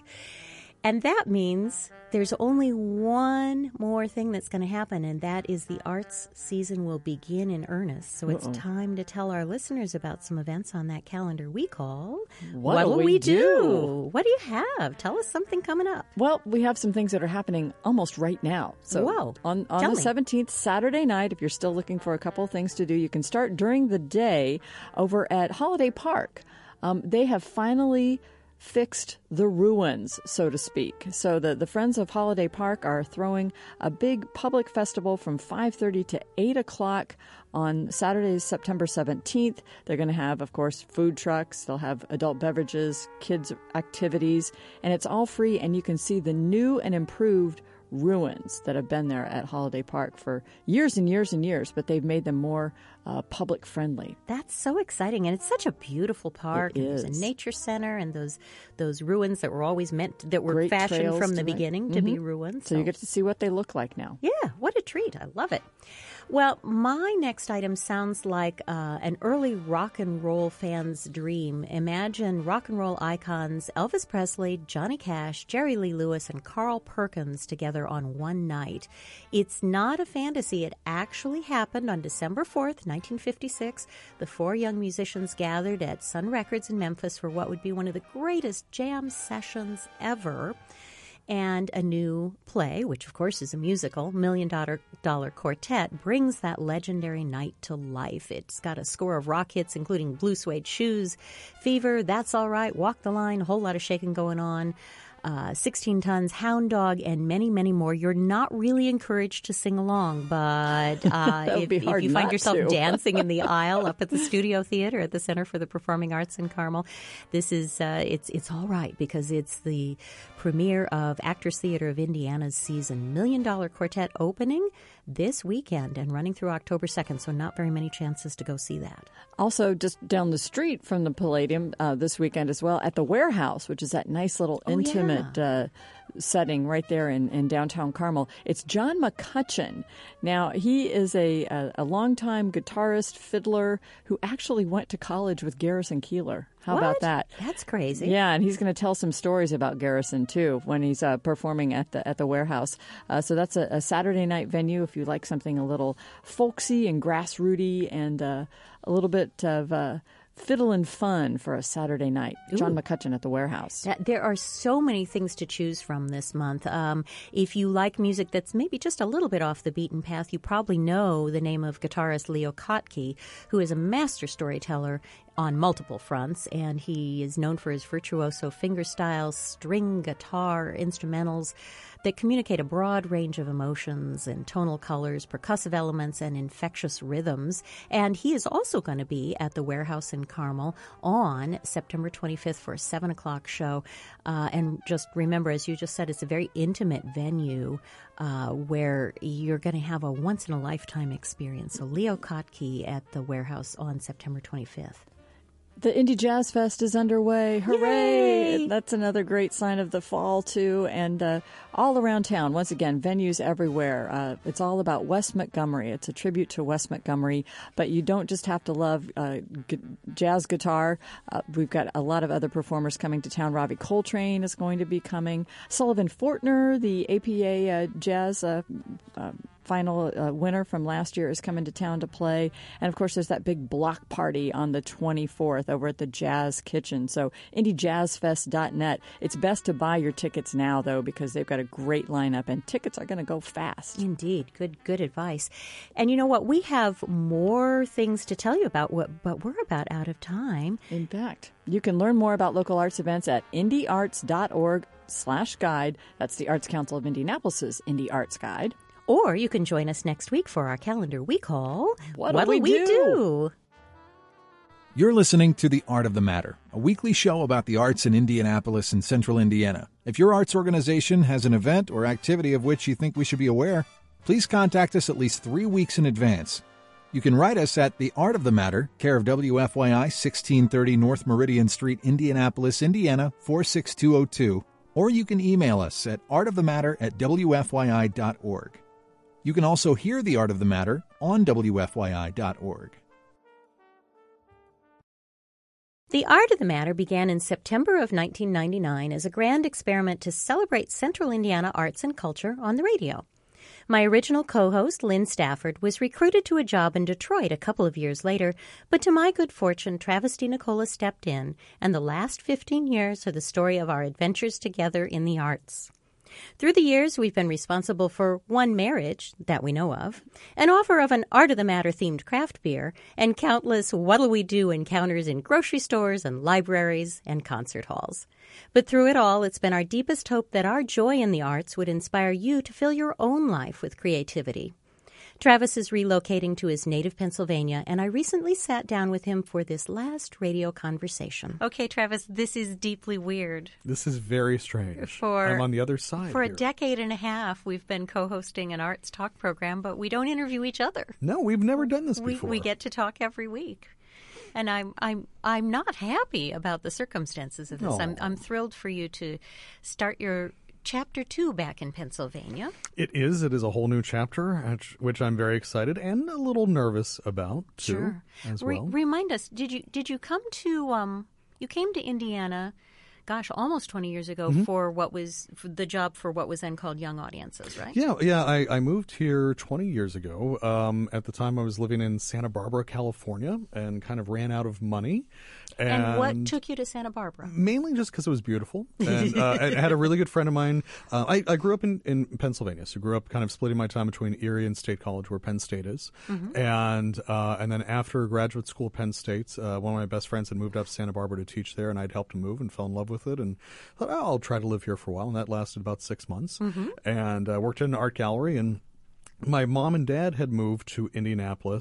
Speaker 3: And that means there's only one more thing that's going to happen, and that is the arts season will begin in earnest. So it's
Speaker 2: Uh-oh.
Speaker 3: time to tell our listeners about some events on that calendar we call
Speaker 2: What'll
Speaker 3: What'll
Speaker 2: We
Speaker 3: We
Speaker 2: Do?
Speaker 3: Do? What do you have? Tell us something coming up.
Speaker 2: Well, we have some things that are happening almost right now. So
Speaker 3: Whoa.
Speaker 2: on, on
Speaker 3: Tell
Speaker 2: the
Speaker 3: me.
Speaker 2: seventeenth, Saturday night, if you're still looking for a couple of things to do, you can start during the day over at Holiday Park. Um, they have finally fixed the ruins, so to speak. So the, the Friends of Holiday Park are throwing a big public festival from five thirty to eight o'clock on Saturday, September seventeenth. They're going to have, of course, food trucks. They'll have adult beverages, kids' activities, and it's all free, and you can see the new and improved ruins that have been there at Holiday Park for years and years and years, but they've made them more uh, public friendly.
Speaker 3: That's so exciting, and it's such a beautiful park.
Speaker 2: It
Speaker 3: and There's
Speaker 2: is.
Speaker 3: a nature center, and those those ruins that were always meant to, that were
Speaker 2: Great
Speaker 3: fashioned
Speaker 2: trails
Speaker 3: from the
Speaker 2: to ride.
Speaker 3: beginning to be ruins.
Speaker 2: So you get to see what they look like now.
Speaker 3: Yeah, what a treat. I love it. Well, my next item sounds like uh, an early rock and roll fan's dream. Imagine rock and roll icons Elvis Presley, Johnny Cash, Jerry Lee Lewis, and Carl Perkins together on one night. It's not a fantasy. It actually happened on December fourth, nineteen fifty-six. The four young musicians gathered at Sun Records in Memphis for what would be one of the greatest jam sessions ever. And a new play, which of course is a musical, Million Dollar, Dollar Quartet, brings that legendary night to life. It's got a score of rock hits, including Blue Suede Shoes, Fever, That's All Right, Walk the Line, a whole lot of shaking going on. Uh, sixteen Tons, Hound Dog, and many, many more. You're not really encouraged to sing along, but uh,
Speaker 2: That would
Speaker 3: if,
Speaker 2: be
Speaker 3: if
Speaker 2: hard
Speaker 3: you find
Speaker 2: not
Speaker 3: yourself
Speaker 2: to.
Speaker 3: dancing in the aisle up at the Studio Theater at the Center for the Performing Arts in Carmel, this is uh, it's it's all right because it's the premiere of Actors Theater of Indiana's season. Million Dollar Quartet opening this weekend and running through October second, so not very many chances to go see that.
Speaker 2: Also, just down the street from the Palladium uh, this weekend as well, at the Warehouse, which is that nice little
Speaker 3: Oh,
Speaker 2: intimate intimate uh, setting right there in, in downtown Carmel. It's John McCutcheon. Now, he is a, a, a longtime guitarist, fiddler, who actually went to college with Garrison Keillor. How
Speaker 3: What?
Speaker 2: about that?
Speaker 3: That's crazy.
Speaker 2: Yeah, and he's going to tell some stories about Garrison, too, when he's uh, performing at the at the Warehouse. Uh, so that's a, a Saturday night venue if you like something a little folksy and grassrooty and uh, a little bit of uh, fiddle and fun for a Saturday night. John McCutcheon at the Warehouse.
Speaker 3: That- There are so many things to choose from this month. Um, if you like music that's maybe just a little bit off the beaten path, you probably know the name of guitarist Leo Kottke, who is a master storyteller on multiple fronts, and he is known for his virtuoso fingerstyles, string guitar, instrumentals that communicate a broad range of emotions and tonal colors, percussive elements, and infectious rhythms. And he is also going to be at the Warehouse in Carmel on September twenty-fifth for a seven o'clock show. Uh, and just remember, as you just said, it's a very intimate venue uh, where you're going to have a once-in-a-lifetime experience. So Leo Kottke at the Warehouse on September twenty-fifth.
Speaker 2: The Indie Jazz Fest is underway. Hooray!
Speaker 3: Yay!
Speaker 2: That's another great sign of the fall, too. And uh, all around town, once again, venues everywhere. Uh, it's all about Wes Montgomery. It's a tribute to Wes Montgomery. But you don't just have to love uh, gu- jazz guitar. Uh, we've got a lot of other performers coming to town. Robbie Coltrane is going to be coming. Sullivan Fortner, the A P A uh, Jazz uh, uh, final uh, winner from last year, is coming to town to play. And, of course, there's that big block party on the twenty-fourth over at the Jazz Kitchen. So indie jazz fest dot net. It's best to buy your tickets now, though, because they've got a great lineup, and tickets are going to go fast.
Speaker 3: Indeed. Good good advice. And you know what? We have more things to tell you about, what, but we're about out of time.
Speaker 2: In fact, you can learn more about local arts events at indie arts dot org slash guide. That's the Arts Council of Indianapolis's Indie Arts Guide.
Speaker 3: Or you can join us next week for our calendar we call
Speaker 2: What'll
Speaker 3: What'll
Speaker 2: We
Speaker 3: We
Speaker 2: Do?
Speaker 3: Do?
Speaker 1: You're listening to The Art of the Matter, a weekly show about the arts in Indianapolis and central Indiana. If your arts organization has an event or activity of which you think we should be aware, please contact us at least three weeks in advance. You can write us at The Art of the Matter, care of W F Y I, sixteen thirty North Meridian Street, Indianapolis, Indiana, four six two oh two, or you can email us at artofthematter at W F Y I dot org. You can also hear The Art of the Matter on W F Y I dot org.
Speaker 3: The Art of the Matter began in September of nineteen ninety-nine as a grand experiment to celebrate central Indiana arts and culture on the radio. My original co-host, Lynn Stafford, was recruited to a job in Detroit a couple of years later, but to my good fortune, Travis DiNicola stepped in, and the last fifteen years are the story of our adventures together in the arts. Through the years, we've been responsible for one marriage that we know of, an offer of an Art of the Matter-themed craft beer, and countless What'll We Do encounters in grocery stores and libraries and concert halls. But through it all, it's been our deepest hope that our joy in the arts would inspire you to fill your own life with creativity. Travis is relocating to his native Pennsylvania, and I recently sat down with him for this last radio conversation. Okay, Travis, this is deeply weird.
Speaker 5: This is very strange.
Speaker 3: For-
Speaker 5: I'm on the other side
Speaker 3: For a
Speaker 5: here.
Speaker 3: decade and a half, we've been co-hosting an arts talk program, but we don't interview each other.
Speaker 5: No, we've never done this
Speaker 3: We,
Speaker 5: before.
Speaker 3: we get to talk every week. And I'm I'm I'm not happy about the circumstances of this. I'm I'm thrilled for you to start your chapter two back in Pennsylvania.
Speaker 5: It is. It is a whole new chapter, which- which I'm very excited and a little nervous about too,
Speaker 3: Sure.
Speaker 5: as
Speaker 3: Re-
Speaker 5: well.
Speaker 3: remind us, did you did you come to um you came to Indiana, gosh, almost twenty years ago
Speaker 5: Mm-hmm.
Speaker 3: for what was for the job for what was then called Young Audiences, right?
Speaker 5: Yeah, yeah. I, I moved here twenty years ago. Um, at the time, I was living in Santa Barbara, California, and kind of ran out of money. And,
Speaker 3: And what took you to Santa Barbara?
Speaker 5: Mainly just because it was beautiful. And uh, I had a really good friend of mine. Uh, I, I grew up in, in Pennsylvania, so grew up kind of splitting my time between Erie and State College, where Penn State is.
Speaker 3: Mm-hmm.
Speaker 5: And uh, and then after graduate school at Penn State, uh, one of my best friends had moved up to Santa Barbara to teach there, and I'd helped him move and fell in love with it. And thought, oh, I'll try to live here for a while. And that lasted about six months.
Speaker 3: Mm-hmm.
Speaker 5: And uh, worked in an art gallery, and my mom and dad had moved to Indianapolis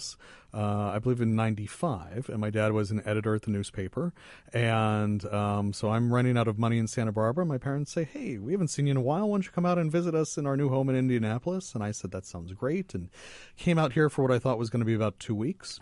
Speaker 5: uh, I believe in ninety-five, and my dad was an editor at the newspaper. And um, so I'm running out of money in Santa Barbara. My parents say, hey, we haven't seen you in a while. Why don't you come out and visit us in our new home in Indianapolis? And I said, that sounds great. And came out here for what I thought was going to be about two weeks.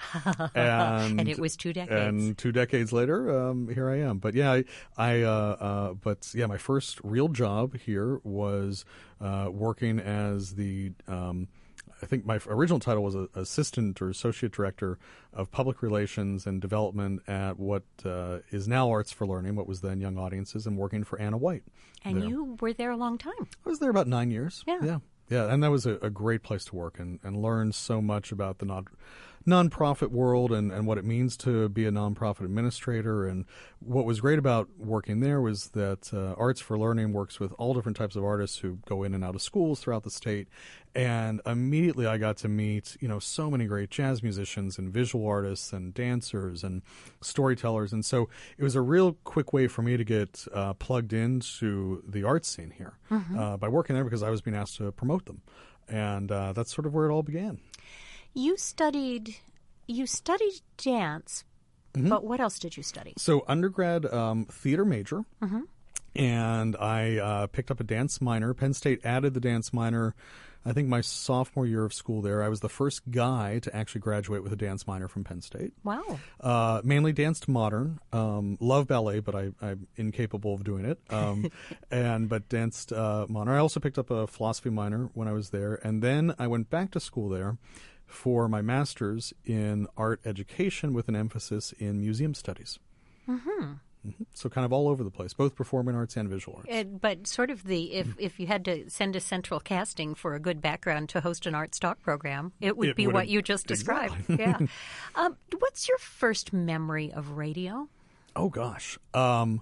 Speaker 5: and,
Speaker 3: and it was two decades.
Speaker 5: And two decades later, um, here I am. But yeah, I, I uh, uh, but yeah, my first real job here was uh, working as the, um, I think my original title was a, assistant or associate director of public relations and development at what uh, is now Arts for Learning, what was then Young Audiences, and working for Anna White.
Speaker 3: And
Speaker 5: there.
Speaker 3: you were there a long time.
Speaker 5: I was there about nine years.
Speaker 3: Yeah.
Speaker 5: Yeah. Yeah, and that was a, a great place to work and, and learn so much about the non nonprofit world and, and what it means to be a nonprofit administrator. And what was great about working there was that uh, Arts for Learning works with all different types of artists who go in and out of schools throughout the state. And immediately I got to meet, you know, so many great jazz musicians and visual artists and dancers and storytellers. And so it was a real quick way for me to get uh, plugged into the arts scene here mm-hmm. uh, by working there because I was being asked to promote them. And uh, that's sort of where it all began.
Speaker 3: You studied, you studied dance, mm-hmm. but what else did you study?
Speaker 5: So undergrad um, theater major,
Speaker 3: mm-hmm.
Speaker 5: and I uh, picked up a dance minor. Penn State added the dance minor, I think my sophomore year of school there. I was the first guy to actually graduate with a dance minor from Penn State.
Speaker 3: Wow.
Speaker 5: Uh, mainly danced modern. Um, love ballet, but I, I'm incapable of doing it. Um, and but danced uh, modern. I also picked up a philosophy minor when I was there. And then I went back to school there for my master's in art education with an emphasis in museum studies.
Speaker 3: Mm-hmm.
Speaker 5: Mm-hmm. So kind of all over the place, both performing arts and visual arts.
Speaker 3: Uh, but sort of the, if, if you had to send a central casting for a good background to host an art stock program, it would
Speaker 5: It
Speaker 3: be
Speaker 5: would
Speaker 3: what
Speaker 5: have-
Speaker 3: you just described.
Speaker 5: Exactly.
Speaker 3: Yeah. Um, what's your first memory of radio?
Speaker 5: Oh, gosh. Um,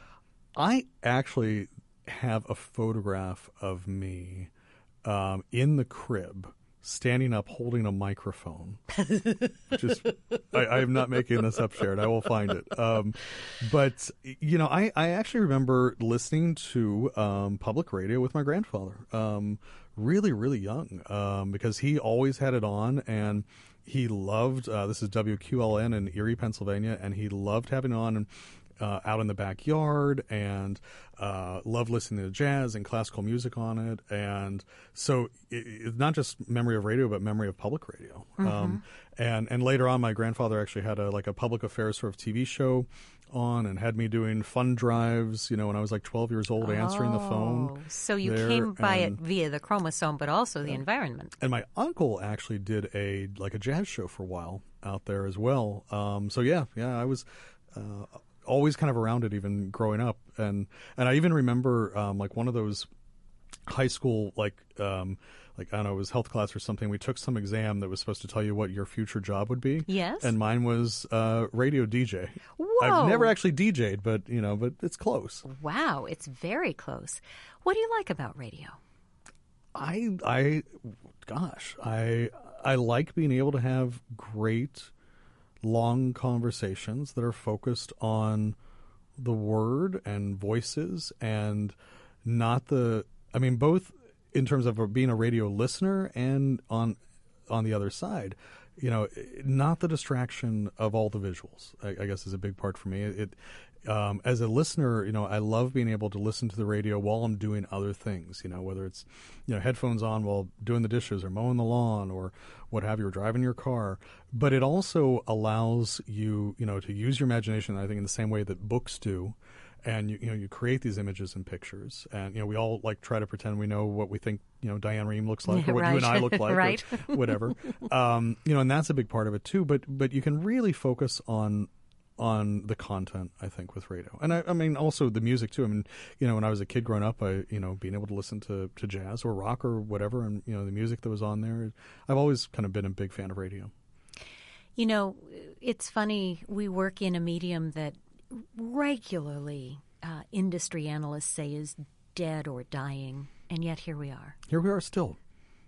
Speaker 5: I actually have a photograph of me um, in the crib standing up holding a microphone. Which is, I, I am not making this up, Sharon. I will find it. Um, but, you know, I, I actually remember listening to um, public radio with my grandfather um, really, really young um, because he always had it on and he loved, uh, this is W Q L N in Erie, Pennsylvania, and he loved having it on and Uh, out in the backyard and uh, loved listening to jazz and classical music on it. And so it, it's not just memory of radio, but memory of public radio.
Speaker 3: Mm-hmm.
Speaker 5: Um, and, and later on, my grandfather actually had a like a public affairs sort of T V show on and had me doing fund drives, you know, when I was like twelve years old, answering the phone.
Speaker 3: Oh, so you
Speaker 5: there.
Speaker 3: came by
Speaker 5: And-
Speaker 3: it via the chromosome, but also the environment.
Speaker 5: And my uncle actually did a like a jazz show for a while out there as well. Um, so yeah, yeah, I was uh, always kind of around it, even growing up. And and I even remember um, like one of those high school like um, like I don't know, it was health class or something. We took some exam that was supposed to tell you what your future job would be.
Speaker 3: Yes.
Speaker 5: And mine was uh, radio D J.
Speaker 3: Whoa.
Speaker 5: I've never actually D J'd, but you know, but it's close.
Speaker 3: Wow, it's very close. What do you like about radio?
Speaker 5: I I gosh, I I like being able to have great long conversations that are focused on the word and voices and not the I mean both in terms of being a radio listener and on on the other side, you know, not the distraction of all the visuals, I, I guess is a big part for me. It Um, as a listener, you know, I love being able to listen to the radio while I'm doing other things, you know, whether it's, you know, headphones on while doing the dishes or mowing the lawn or what have you, or driving your car. But it also allows you, you know, to use your imagination, I think, in the same way that books do. And, you, you know, you create these images and pictures. And, you know, we all, like, try to pretend we know what we think, you know, Diane Rehm looks like or what
Speaker 3: Right.
Speaker 5: you and I look like
Speaker 3: Right.
Speaker 5: or whatever. Um, you know, and that's a big part of it, too. But, but you can really focus on on the content, I think, with radio. And I, I mean, also the music, too. I mean, you know, when I was a kid growing up, I, you know, being able to listen to, to jazz or rock or whatever, and, you know, the music that was on there, I've always kind of been a big fan of radio.
Speaker 3: You know, it's funny, we work in a medium that regularly uh, industry analysts say is dead or dying, and yet here we are.
Speaker 5: Here we are still.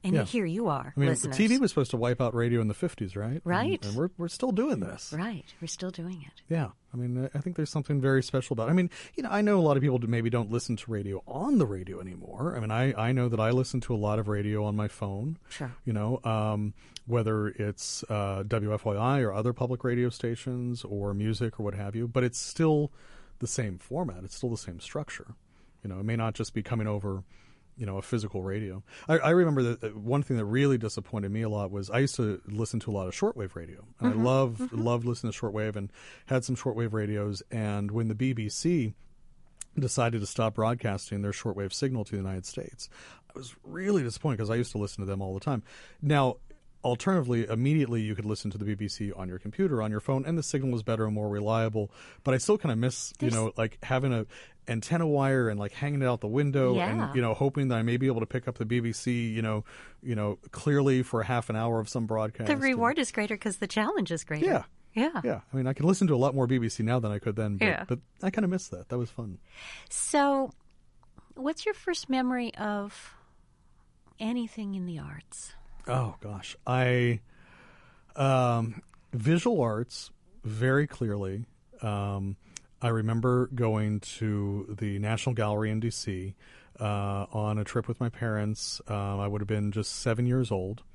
Speaker 3: And
Speaker 5: Yeah.
Speaker 3: here you are,
Speaker 5: I mean,
Speaker 3: listeners.
Speaker 5: T V was supposed to wipe out radio in the fifties, right?
Speaker 3: Right.
Speaker 5: And, and we're we're still doing this.
Speaker 3: Right. We're still doing it.
Speaker 5: Yeah. I mean, I think there's something very special about it. I mean, you know, I know a lot of people maybe don't listen to radio on the radio anymore. I mean, I, I know that I listen to a lot of radio on my phone.
Speaker 3: Sure.
Speaker 5: You know, um, whether it's uh, W F Y I or other public radio stations or music or what have you, but it's still the same format. It's still the same structure. You know, it may not just be coming over, you know, a physical radio. I, I remember that one thing that really disappointed me a lot was I used to listen to a lot of shortwave radio. And
Speaker 3: Mm-hmm.
Speaker 5: I love mm-hmm. loved listening to shortwave and had some shortwave radios. And when the B B C decided to stop broadcasting their shortwave signal to the United States, I was really disappointed because I used to listen to them all the time. Now, alternatively, immediately you could listen to the B B C on your computer, on your phone, and the signal was better and more reliable. But I still kind of miss, you know, like having a antenna wire and like hanging it out the window
Speaker 3: Yeah.
Speaker 5: and, you know, hoping that I may be able to pick up the B B C, you know, you know, clearly for half an hour of some broadcast.
Speaker 3: The reward is greater because the challenge is greater.
Speaker 5: Yeah.
Speaker 3: Yeah.
Speaker 5: Yeah. I mean, I can listen to a lot more B B C now than I could then, but,
Speaker 3: Yeah.
Speaker 5: but I kind of miss that. That was fun.
Speaker 3: So, what's your first memory of anything in the arts?
Speaker 5: Oh gosh, I um, visual arts very clearly. Um, I remember going to the National Gallery in D C uh, on a trip with my parents. Um, I would have been just seven years old,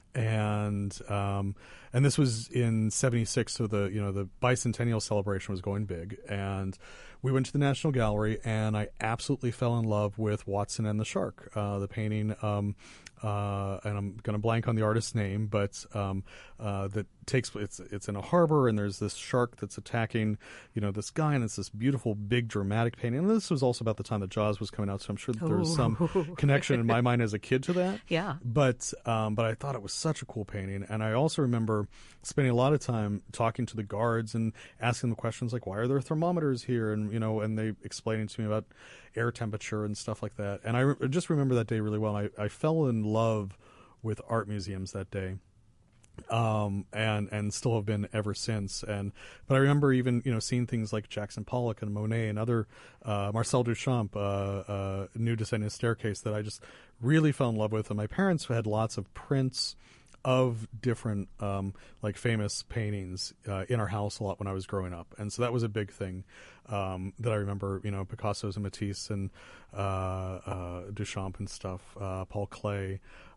Speaker 5: and um, and this was in seventy-six, so the you know the bicentennial celebration was going big, and we went to the National Gallery, and I absolutely fell in love with Watson and the Shark, uh, the painting. Um, Uh, and I'm going to blank on the artist's name, but um, uh, that takes it's it's in a harbor, and there's this shark that's attacking, you know, this guy, and it's this beautiful, big, dramatic painting. And this was also about the time that Jaws was coming out, so I'm sure that there's some connection in my mind as a kid to that.
Speaker 3: Yeah.
Speaker 5: But um, but I thought it was such a cool painting, and I also remember spending a lot of time talking to the guards and asking them questions like, "Why are there thermometers here?" And you know, and they explaining to me about air temperature and stuff like that. And I re- just remember that day really well. I, I fell in love with art museums that day, um, and and still have been ever since. And but I remember even you know seeing things like Jackson Pollock and Monet and other uh, Marcel Duchamp, uh, uh, New Descending Staircase, that I just really fell in love with. And my parents had lots of prints of different um, like famous paintings uh, in our house a lot when I was growing up, and so that was a big thing um, that I remember. You know, Picasso's and Matisse and uh, uh, Duchamp and stuff, uh, Paul Klee,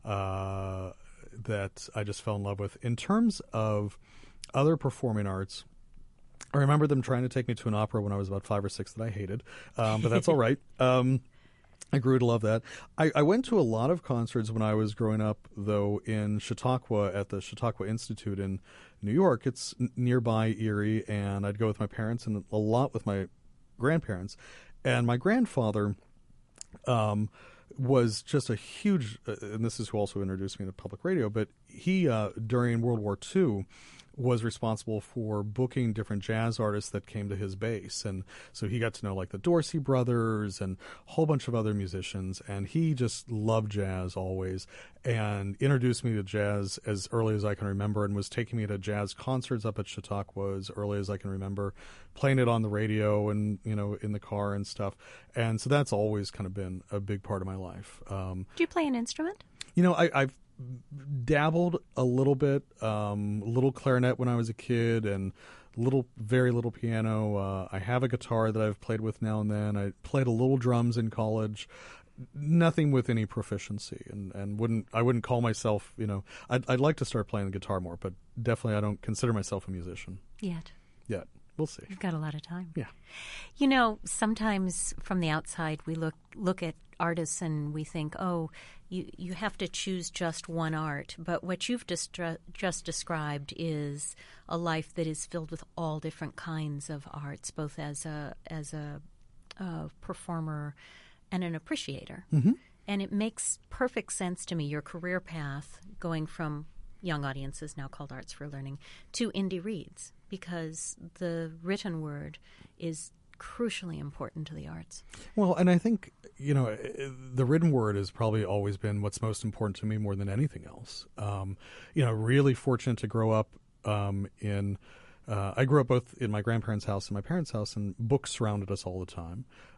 Speaker 5: uh, that I just fell in love with. In terms of other performing arts, I remember them trying to take me to an opera when I was about five or six that I hated, um, but that's all right. Um, I grew to love that. I, I went to a lot of concerts when I was growing up, though, in Chautauqua at the Chautauqua Institute in New York. It's n- nearby Erie, and I'd go with my parents and a lot with my grandparents. And my grandfather um, was just a huge, uh, and this is who also introduced me to public radio, but he, uh, during World War Two, was responsible for booking different jazz artists that came to his base. And so he got to know like the Dorsey brothers and a whole bunch of other musicians. And he just loved jazz always and introduced me to jazz as early as I can remember, and was taking me to jazz concerts up at Chautauqua as early as I can remember, playing it on the radio and, you know, in the car and stuff. And so that's always kind of been a big part of my life. Um,
Speaker 3: Do you play an instrument?
Speaker 5: you know, I, I've dabbled a little bit, um, little clarinet when I was a kid, and little, very little piano. Uh, I have a guitar that I've played with now and then. I played a little drums in college. Nothing with any proficiency, and, and wouldn't I wouldn't call myself, you know, I'd, I'd like to start playing the guitar more, but definitely I don't consider myself a musician
Speaker 3: Yet.
Speaker 5: yet. We'll see.
Speaker 3: You've got a lot of time.
Speaker 5: Yeah.
Speaker 3: You know, sometimes from the outside we look look at artists and we think, oh, you you have to choose just one art. But what you've just just described is a life that is filled with all different kinds of arts, both as a as a, a performer and an appreciator.
Speaker 5: Mm-hmm.
Speaker 3: And it makes perfect sense to me, your career path going from young audiences, now called Arts for Learning, to indie reads, because the written word is crucially important to the arts.
Speaker 5: Well, and I think, you know, the written word has probably always been what's most important to me more than anything else. Um, you know, really fortunate to grow up um, in, uh, I grew up both in my grandparents' house and my parents' house, and books surrounded us all the time.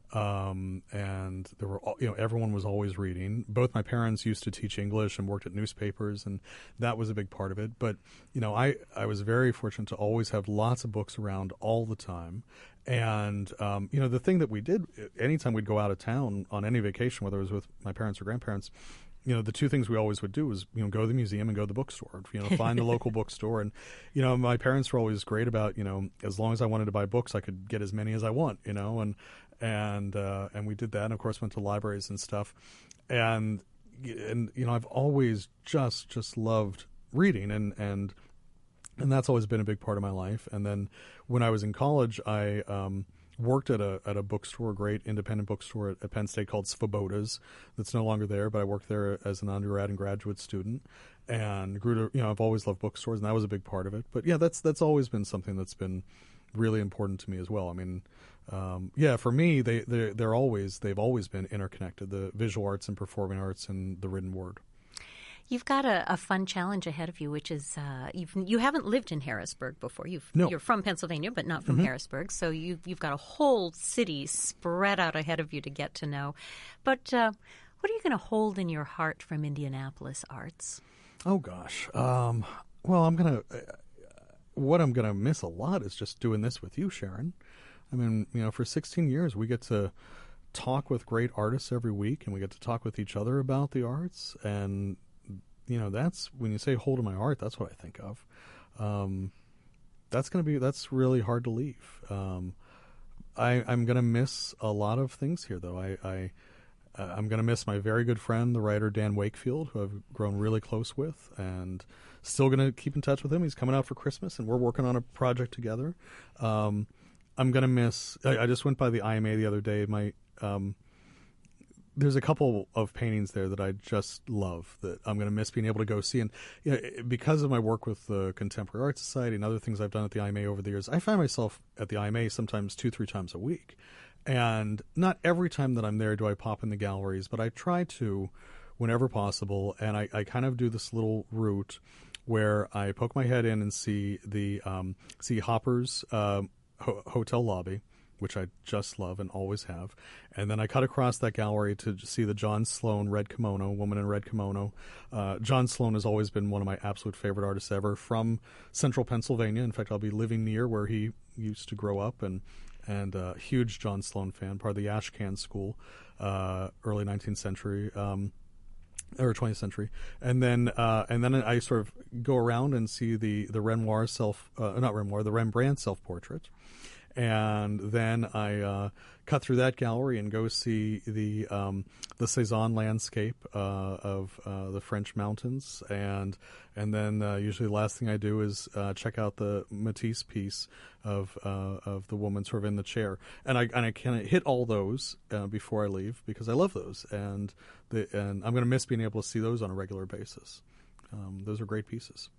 Speaker 5: Um, and there were, you know, everyone was always reading. Both my parents used to teach English and worked at newspapers, and that was a big part of it. But, you know, I, I was very fortunate to always have lots of books around all the time. And, um, you know, the thing that we did, anytime we'd go out of town on any vacation, whether it was with my parents or grandparents, you know, the two things we always would do was, you know, go to the museum and go to the bookstore, you know, find the local bookstore. And, you know, my parents were always great about, you know, as long as I wanted to buy books, I could get as many as I want, you know, and, and, uh, and we did that. And of course, went to libraries and stuff. And, and, you know, I've always just, just loved reading, and, and, and that's always been a big part of my life. And then when I was in college, I, um, worked at a at a bookstore, a great independent bookstore at, at Penn State called Svoboda's. That's no longer there, but I worked there as an undergrad and graduate student, and grew to, you know, I've always loved bookstores, and that was a big part of it. But yeah, that's that's always been something that's been really important to me as well. I mean, um, yeah, for me, they they're, they're always they've always been interconnected: the visual arts and performing arts and the written word.
Speaker 3: You've got a, a fun challenge ahead of you, which is uh, you've you haven't lived in Harrisburg before. You've
Speaker 5: no.
Speaker 3: You're from Pennsylvania, but not from
Speaker 5: mm-hmm.
Speaker 3: Harrisburg. So you've you've got a whole city spread out ahead of you to get to know. But uh, what are you going to hold in your heart from Indianapolis arts?
Speaker 5: Oh gosh, um, well, I'm gonna. Uh, what I'm gonna miss a lot is just doing this with you, Sharon. I mean, you know, for sixteen years we get to talk with great artists every week, and we get to talk with each other about the arts. And you know, that's when you say hold in my heart, that's what I think of. Um, that's going to be, that's really hard to leave. Um, I, I'm going to miss a lot of things here, though. I, I, uh, I'm going to miss my very good friend, the writer Dan Wakefield, who I've grown really close with, and still going to keep in touch with him. He's coming out for Christmas, and we're working on a project together. Um, I'm going to miss, I, I just went by the I M A the other day. My, um, There's a couple of paintings there that I just love that I'm going to miss being able to go see. And you know, because of my work with the Contemporary Art Society and other things I've done at the I M A over the years, I find myself at the I M A sometimes two, three times a week. And not every time that I'm there do I pop in the galleries, but I try to whenever possible. And I, I kind of do this little route where I poke my head in and see the um, see Hopper's uh, ho- hotel lobby, which I just love and always have. And then I cut across that gallery to see the John Sloan red kimono, woman in red kimono. Uh, John Sloan has always been one of my absolute favorite artists ever from central Pennsylvania. In fact, I'll be living near where he used to grow up, and and a uh, huge John Sloan fan, part of the Ashcan School, uh, early nineteenth century, um, or twentieth century. And then uh, and then I sort of go around and see the, the Renoir self, uh, not Renoir, the Rembrandt self-portrait. And then I uh, cut through that gallery and go see the um, the Cézanne landscape uh, of uh, the French mountains, and and then uh, usually the last thing I do is uh, check out the Matisse piece of uh, of the woman sort of in the chair, and I and I kind of hit all those uh, before I leave because I love those, and the and I'm going to miss being able to see those on a regular basis. Um, those are great pieces.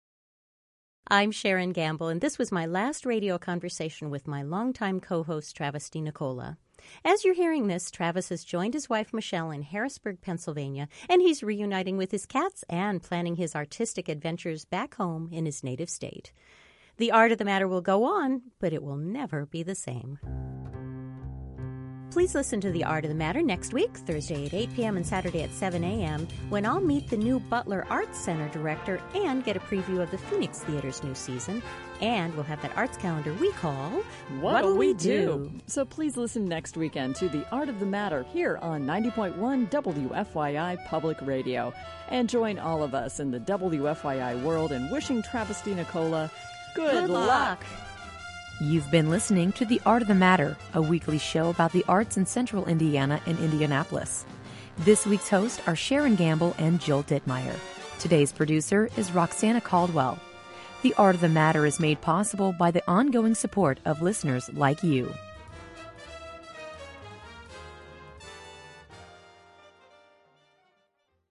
Speaker 3: I'm Sharon Gamble, and this was my last radio conversation with my longtime co-host, Travis DiNicola. As you're hearing this, Travis has joined his wife, Michelle, in Harrisburg, Pennsylvania, and he's reuniting with his cats and planning his artistic adventures back home in his native state. The Art of the Matter will go on, but it will never be the same. Please listen to The Art of the Matter next week, Thursday at eight p.m. and Saturday at seven a.m., when I'll meet the new Butler Arts Center director and get a preview of the Phoenix Theater's new season. And we'll have that arts calendar we call
Speaker 2: What'll We Do? So please listen next weekend to The Art of the Matter here on ninety point one W F Y I Public Radio. And join all of us in the W F Y I world in wishing Travis DiNicola good,
Speaker 3: Good luck.
Speaker 2: luck.
Speaker 7: You've been listening to The Art of the Matter, a weekly show about the arts in central Indiana and Indianapolis. This week's hosts are Sharon Gamble and Jill Dittmeyer. Today's producer is Roxana Caldwell. The Art of the Matter is made possible by the ongoing support of listeners like you.